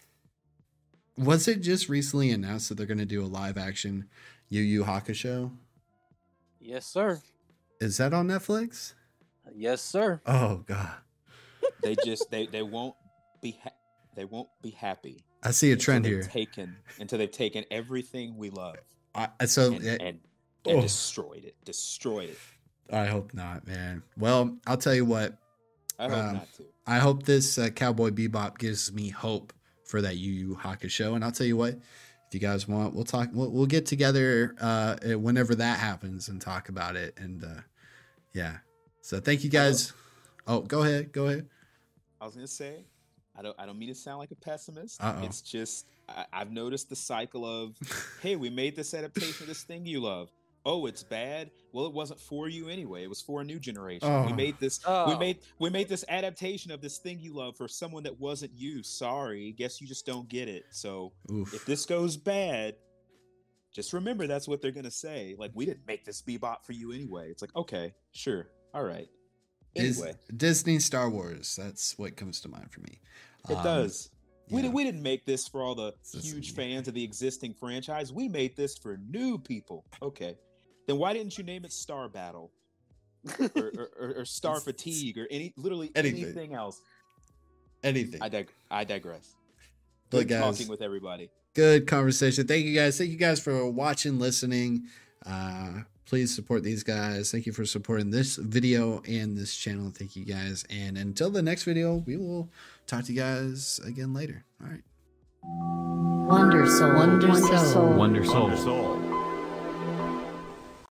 was it just recently announced that they're going to do a live action Yu Yu Hakusho? Yes, sir. Is that on Netflix? Yes, sir. Oh God. They just they they won't be ha- they won't be happy. I see a trend until here. they've Taken until they've taken everything we love I, so and, it, and, and oh. destroyed it. Destroyed it. I hope not, man. Well, I'll tell you what. I hope Um, not to. I hope this uh, Cowboy Bebop gives me hope for that Yu Yu Hakusho. And I'll tell you what, if you guys want, we'll talk, we'll, we'll get together uh, whenever that happens and talk about it. And uh, yeah, so thank you guys. Oh, go ahead. Go ahead. I was going to say, I don't, I don't mean to sound like a pessimist. Uh-oh. It's just, I, I've noticed the cycle of, hey, we made this adaptation of this thing you love. Oh, it's bad. Well, it wasn't for you anyway. It was for a new generation. Oh. We made this. Oh. We made we made this adaptation of this thing you love for someone that wasn't you. Sorry, guess you just don't get it. So Oof. if this goes bad, just remember that's what they're gonna say. Like, we didn't make this Bebop for you anyway. It's like, okay, sure, all right. Dis- Anyway, Disney Star Wars. That's what comes to mind for me. it Um, does. We, yeah. did, we didn't make this for all the This is- huge fans of the existing franchise. We made this for new people. Okay. Then why didn't you name it Star Battle? or, or, or, or Star Fatigue or any literally Anything. anything, else? Anything. I, dig- I digress. Look, Good guys. talking with everybody. Good conversation. Thank you guys. Thank you guys for watching, listening. Uh, please support these guys. Thank you for supporting this video and this channel. Thank you guys. And until the next video, we will talk to you guys again later. All right. Wonder Soul. Wonder Soul. Wonder Soul.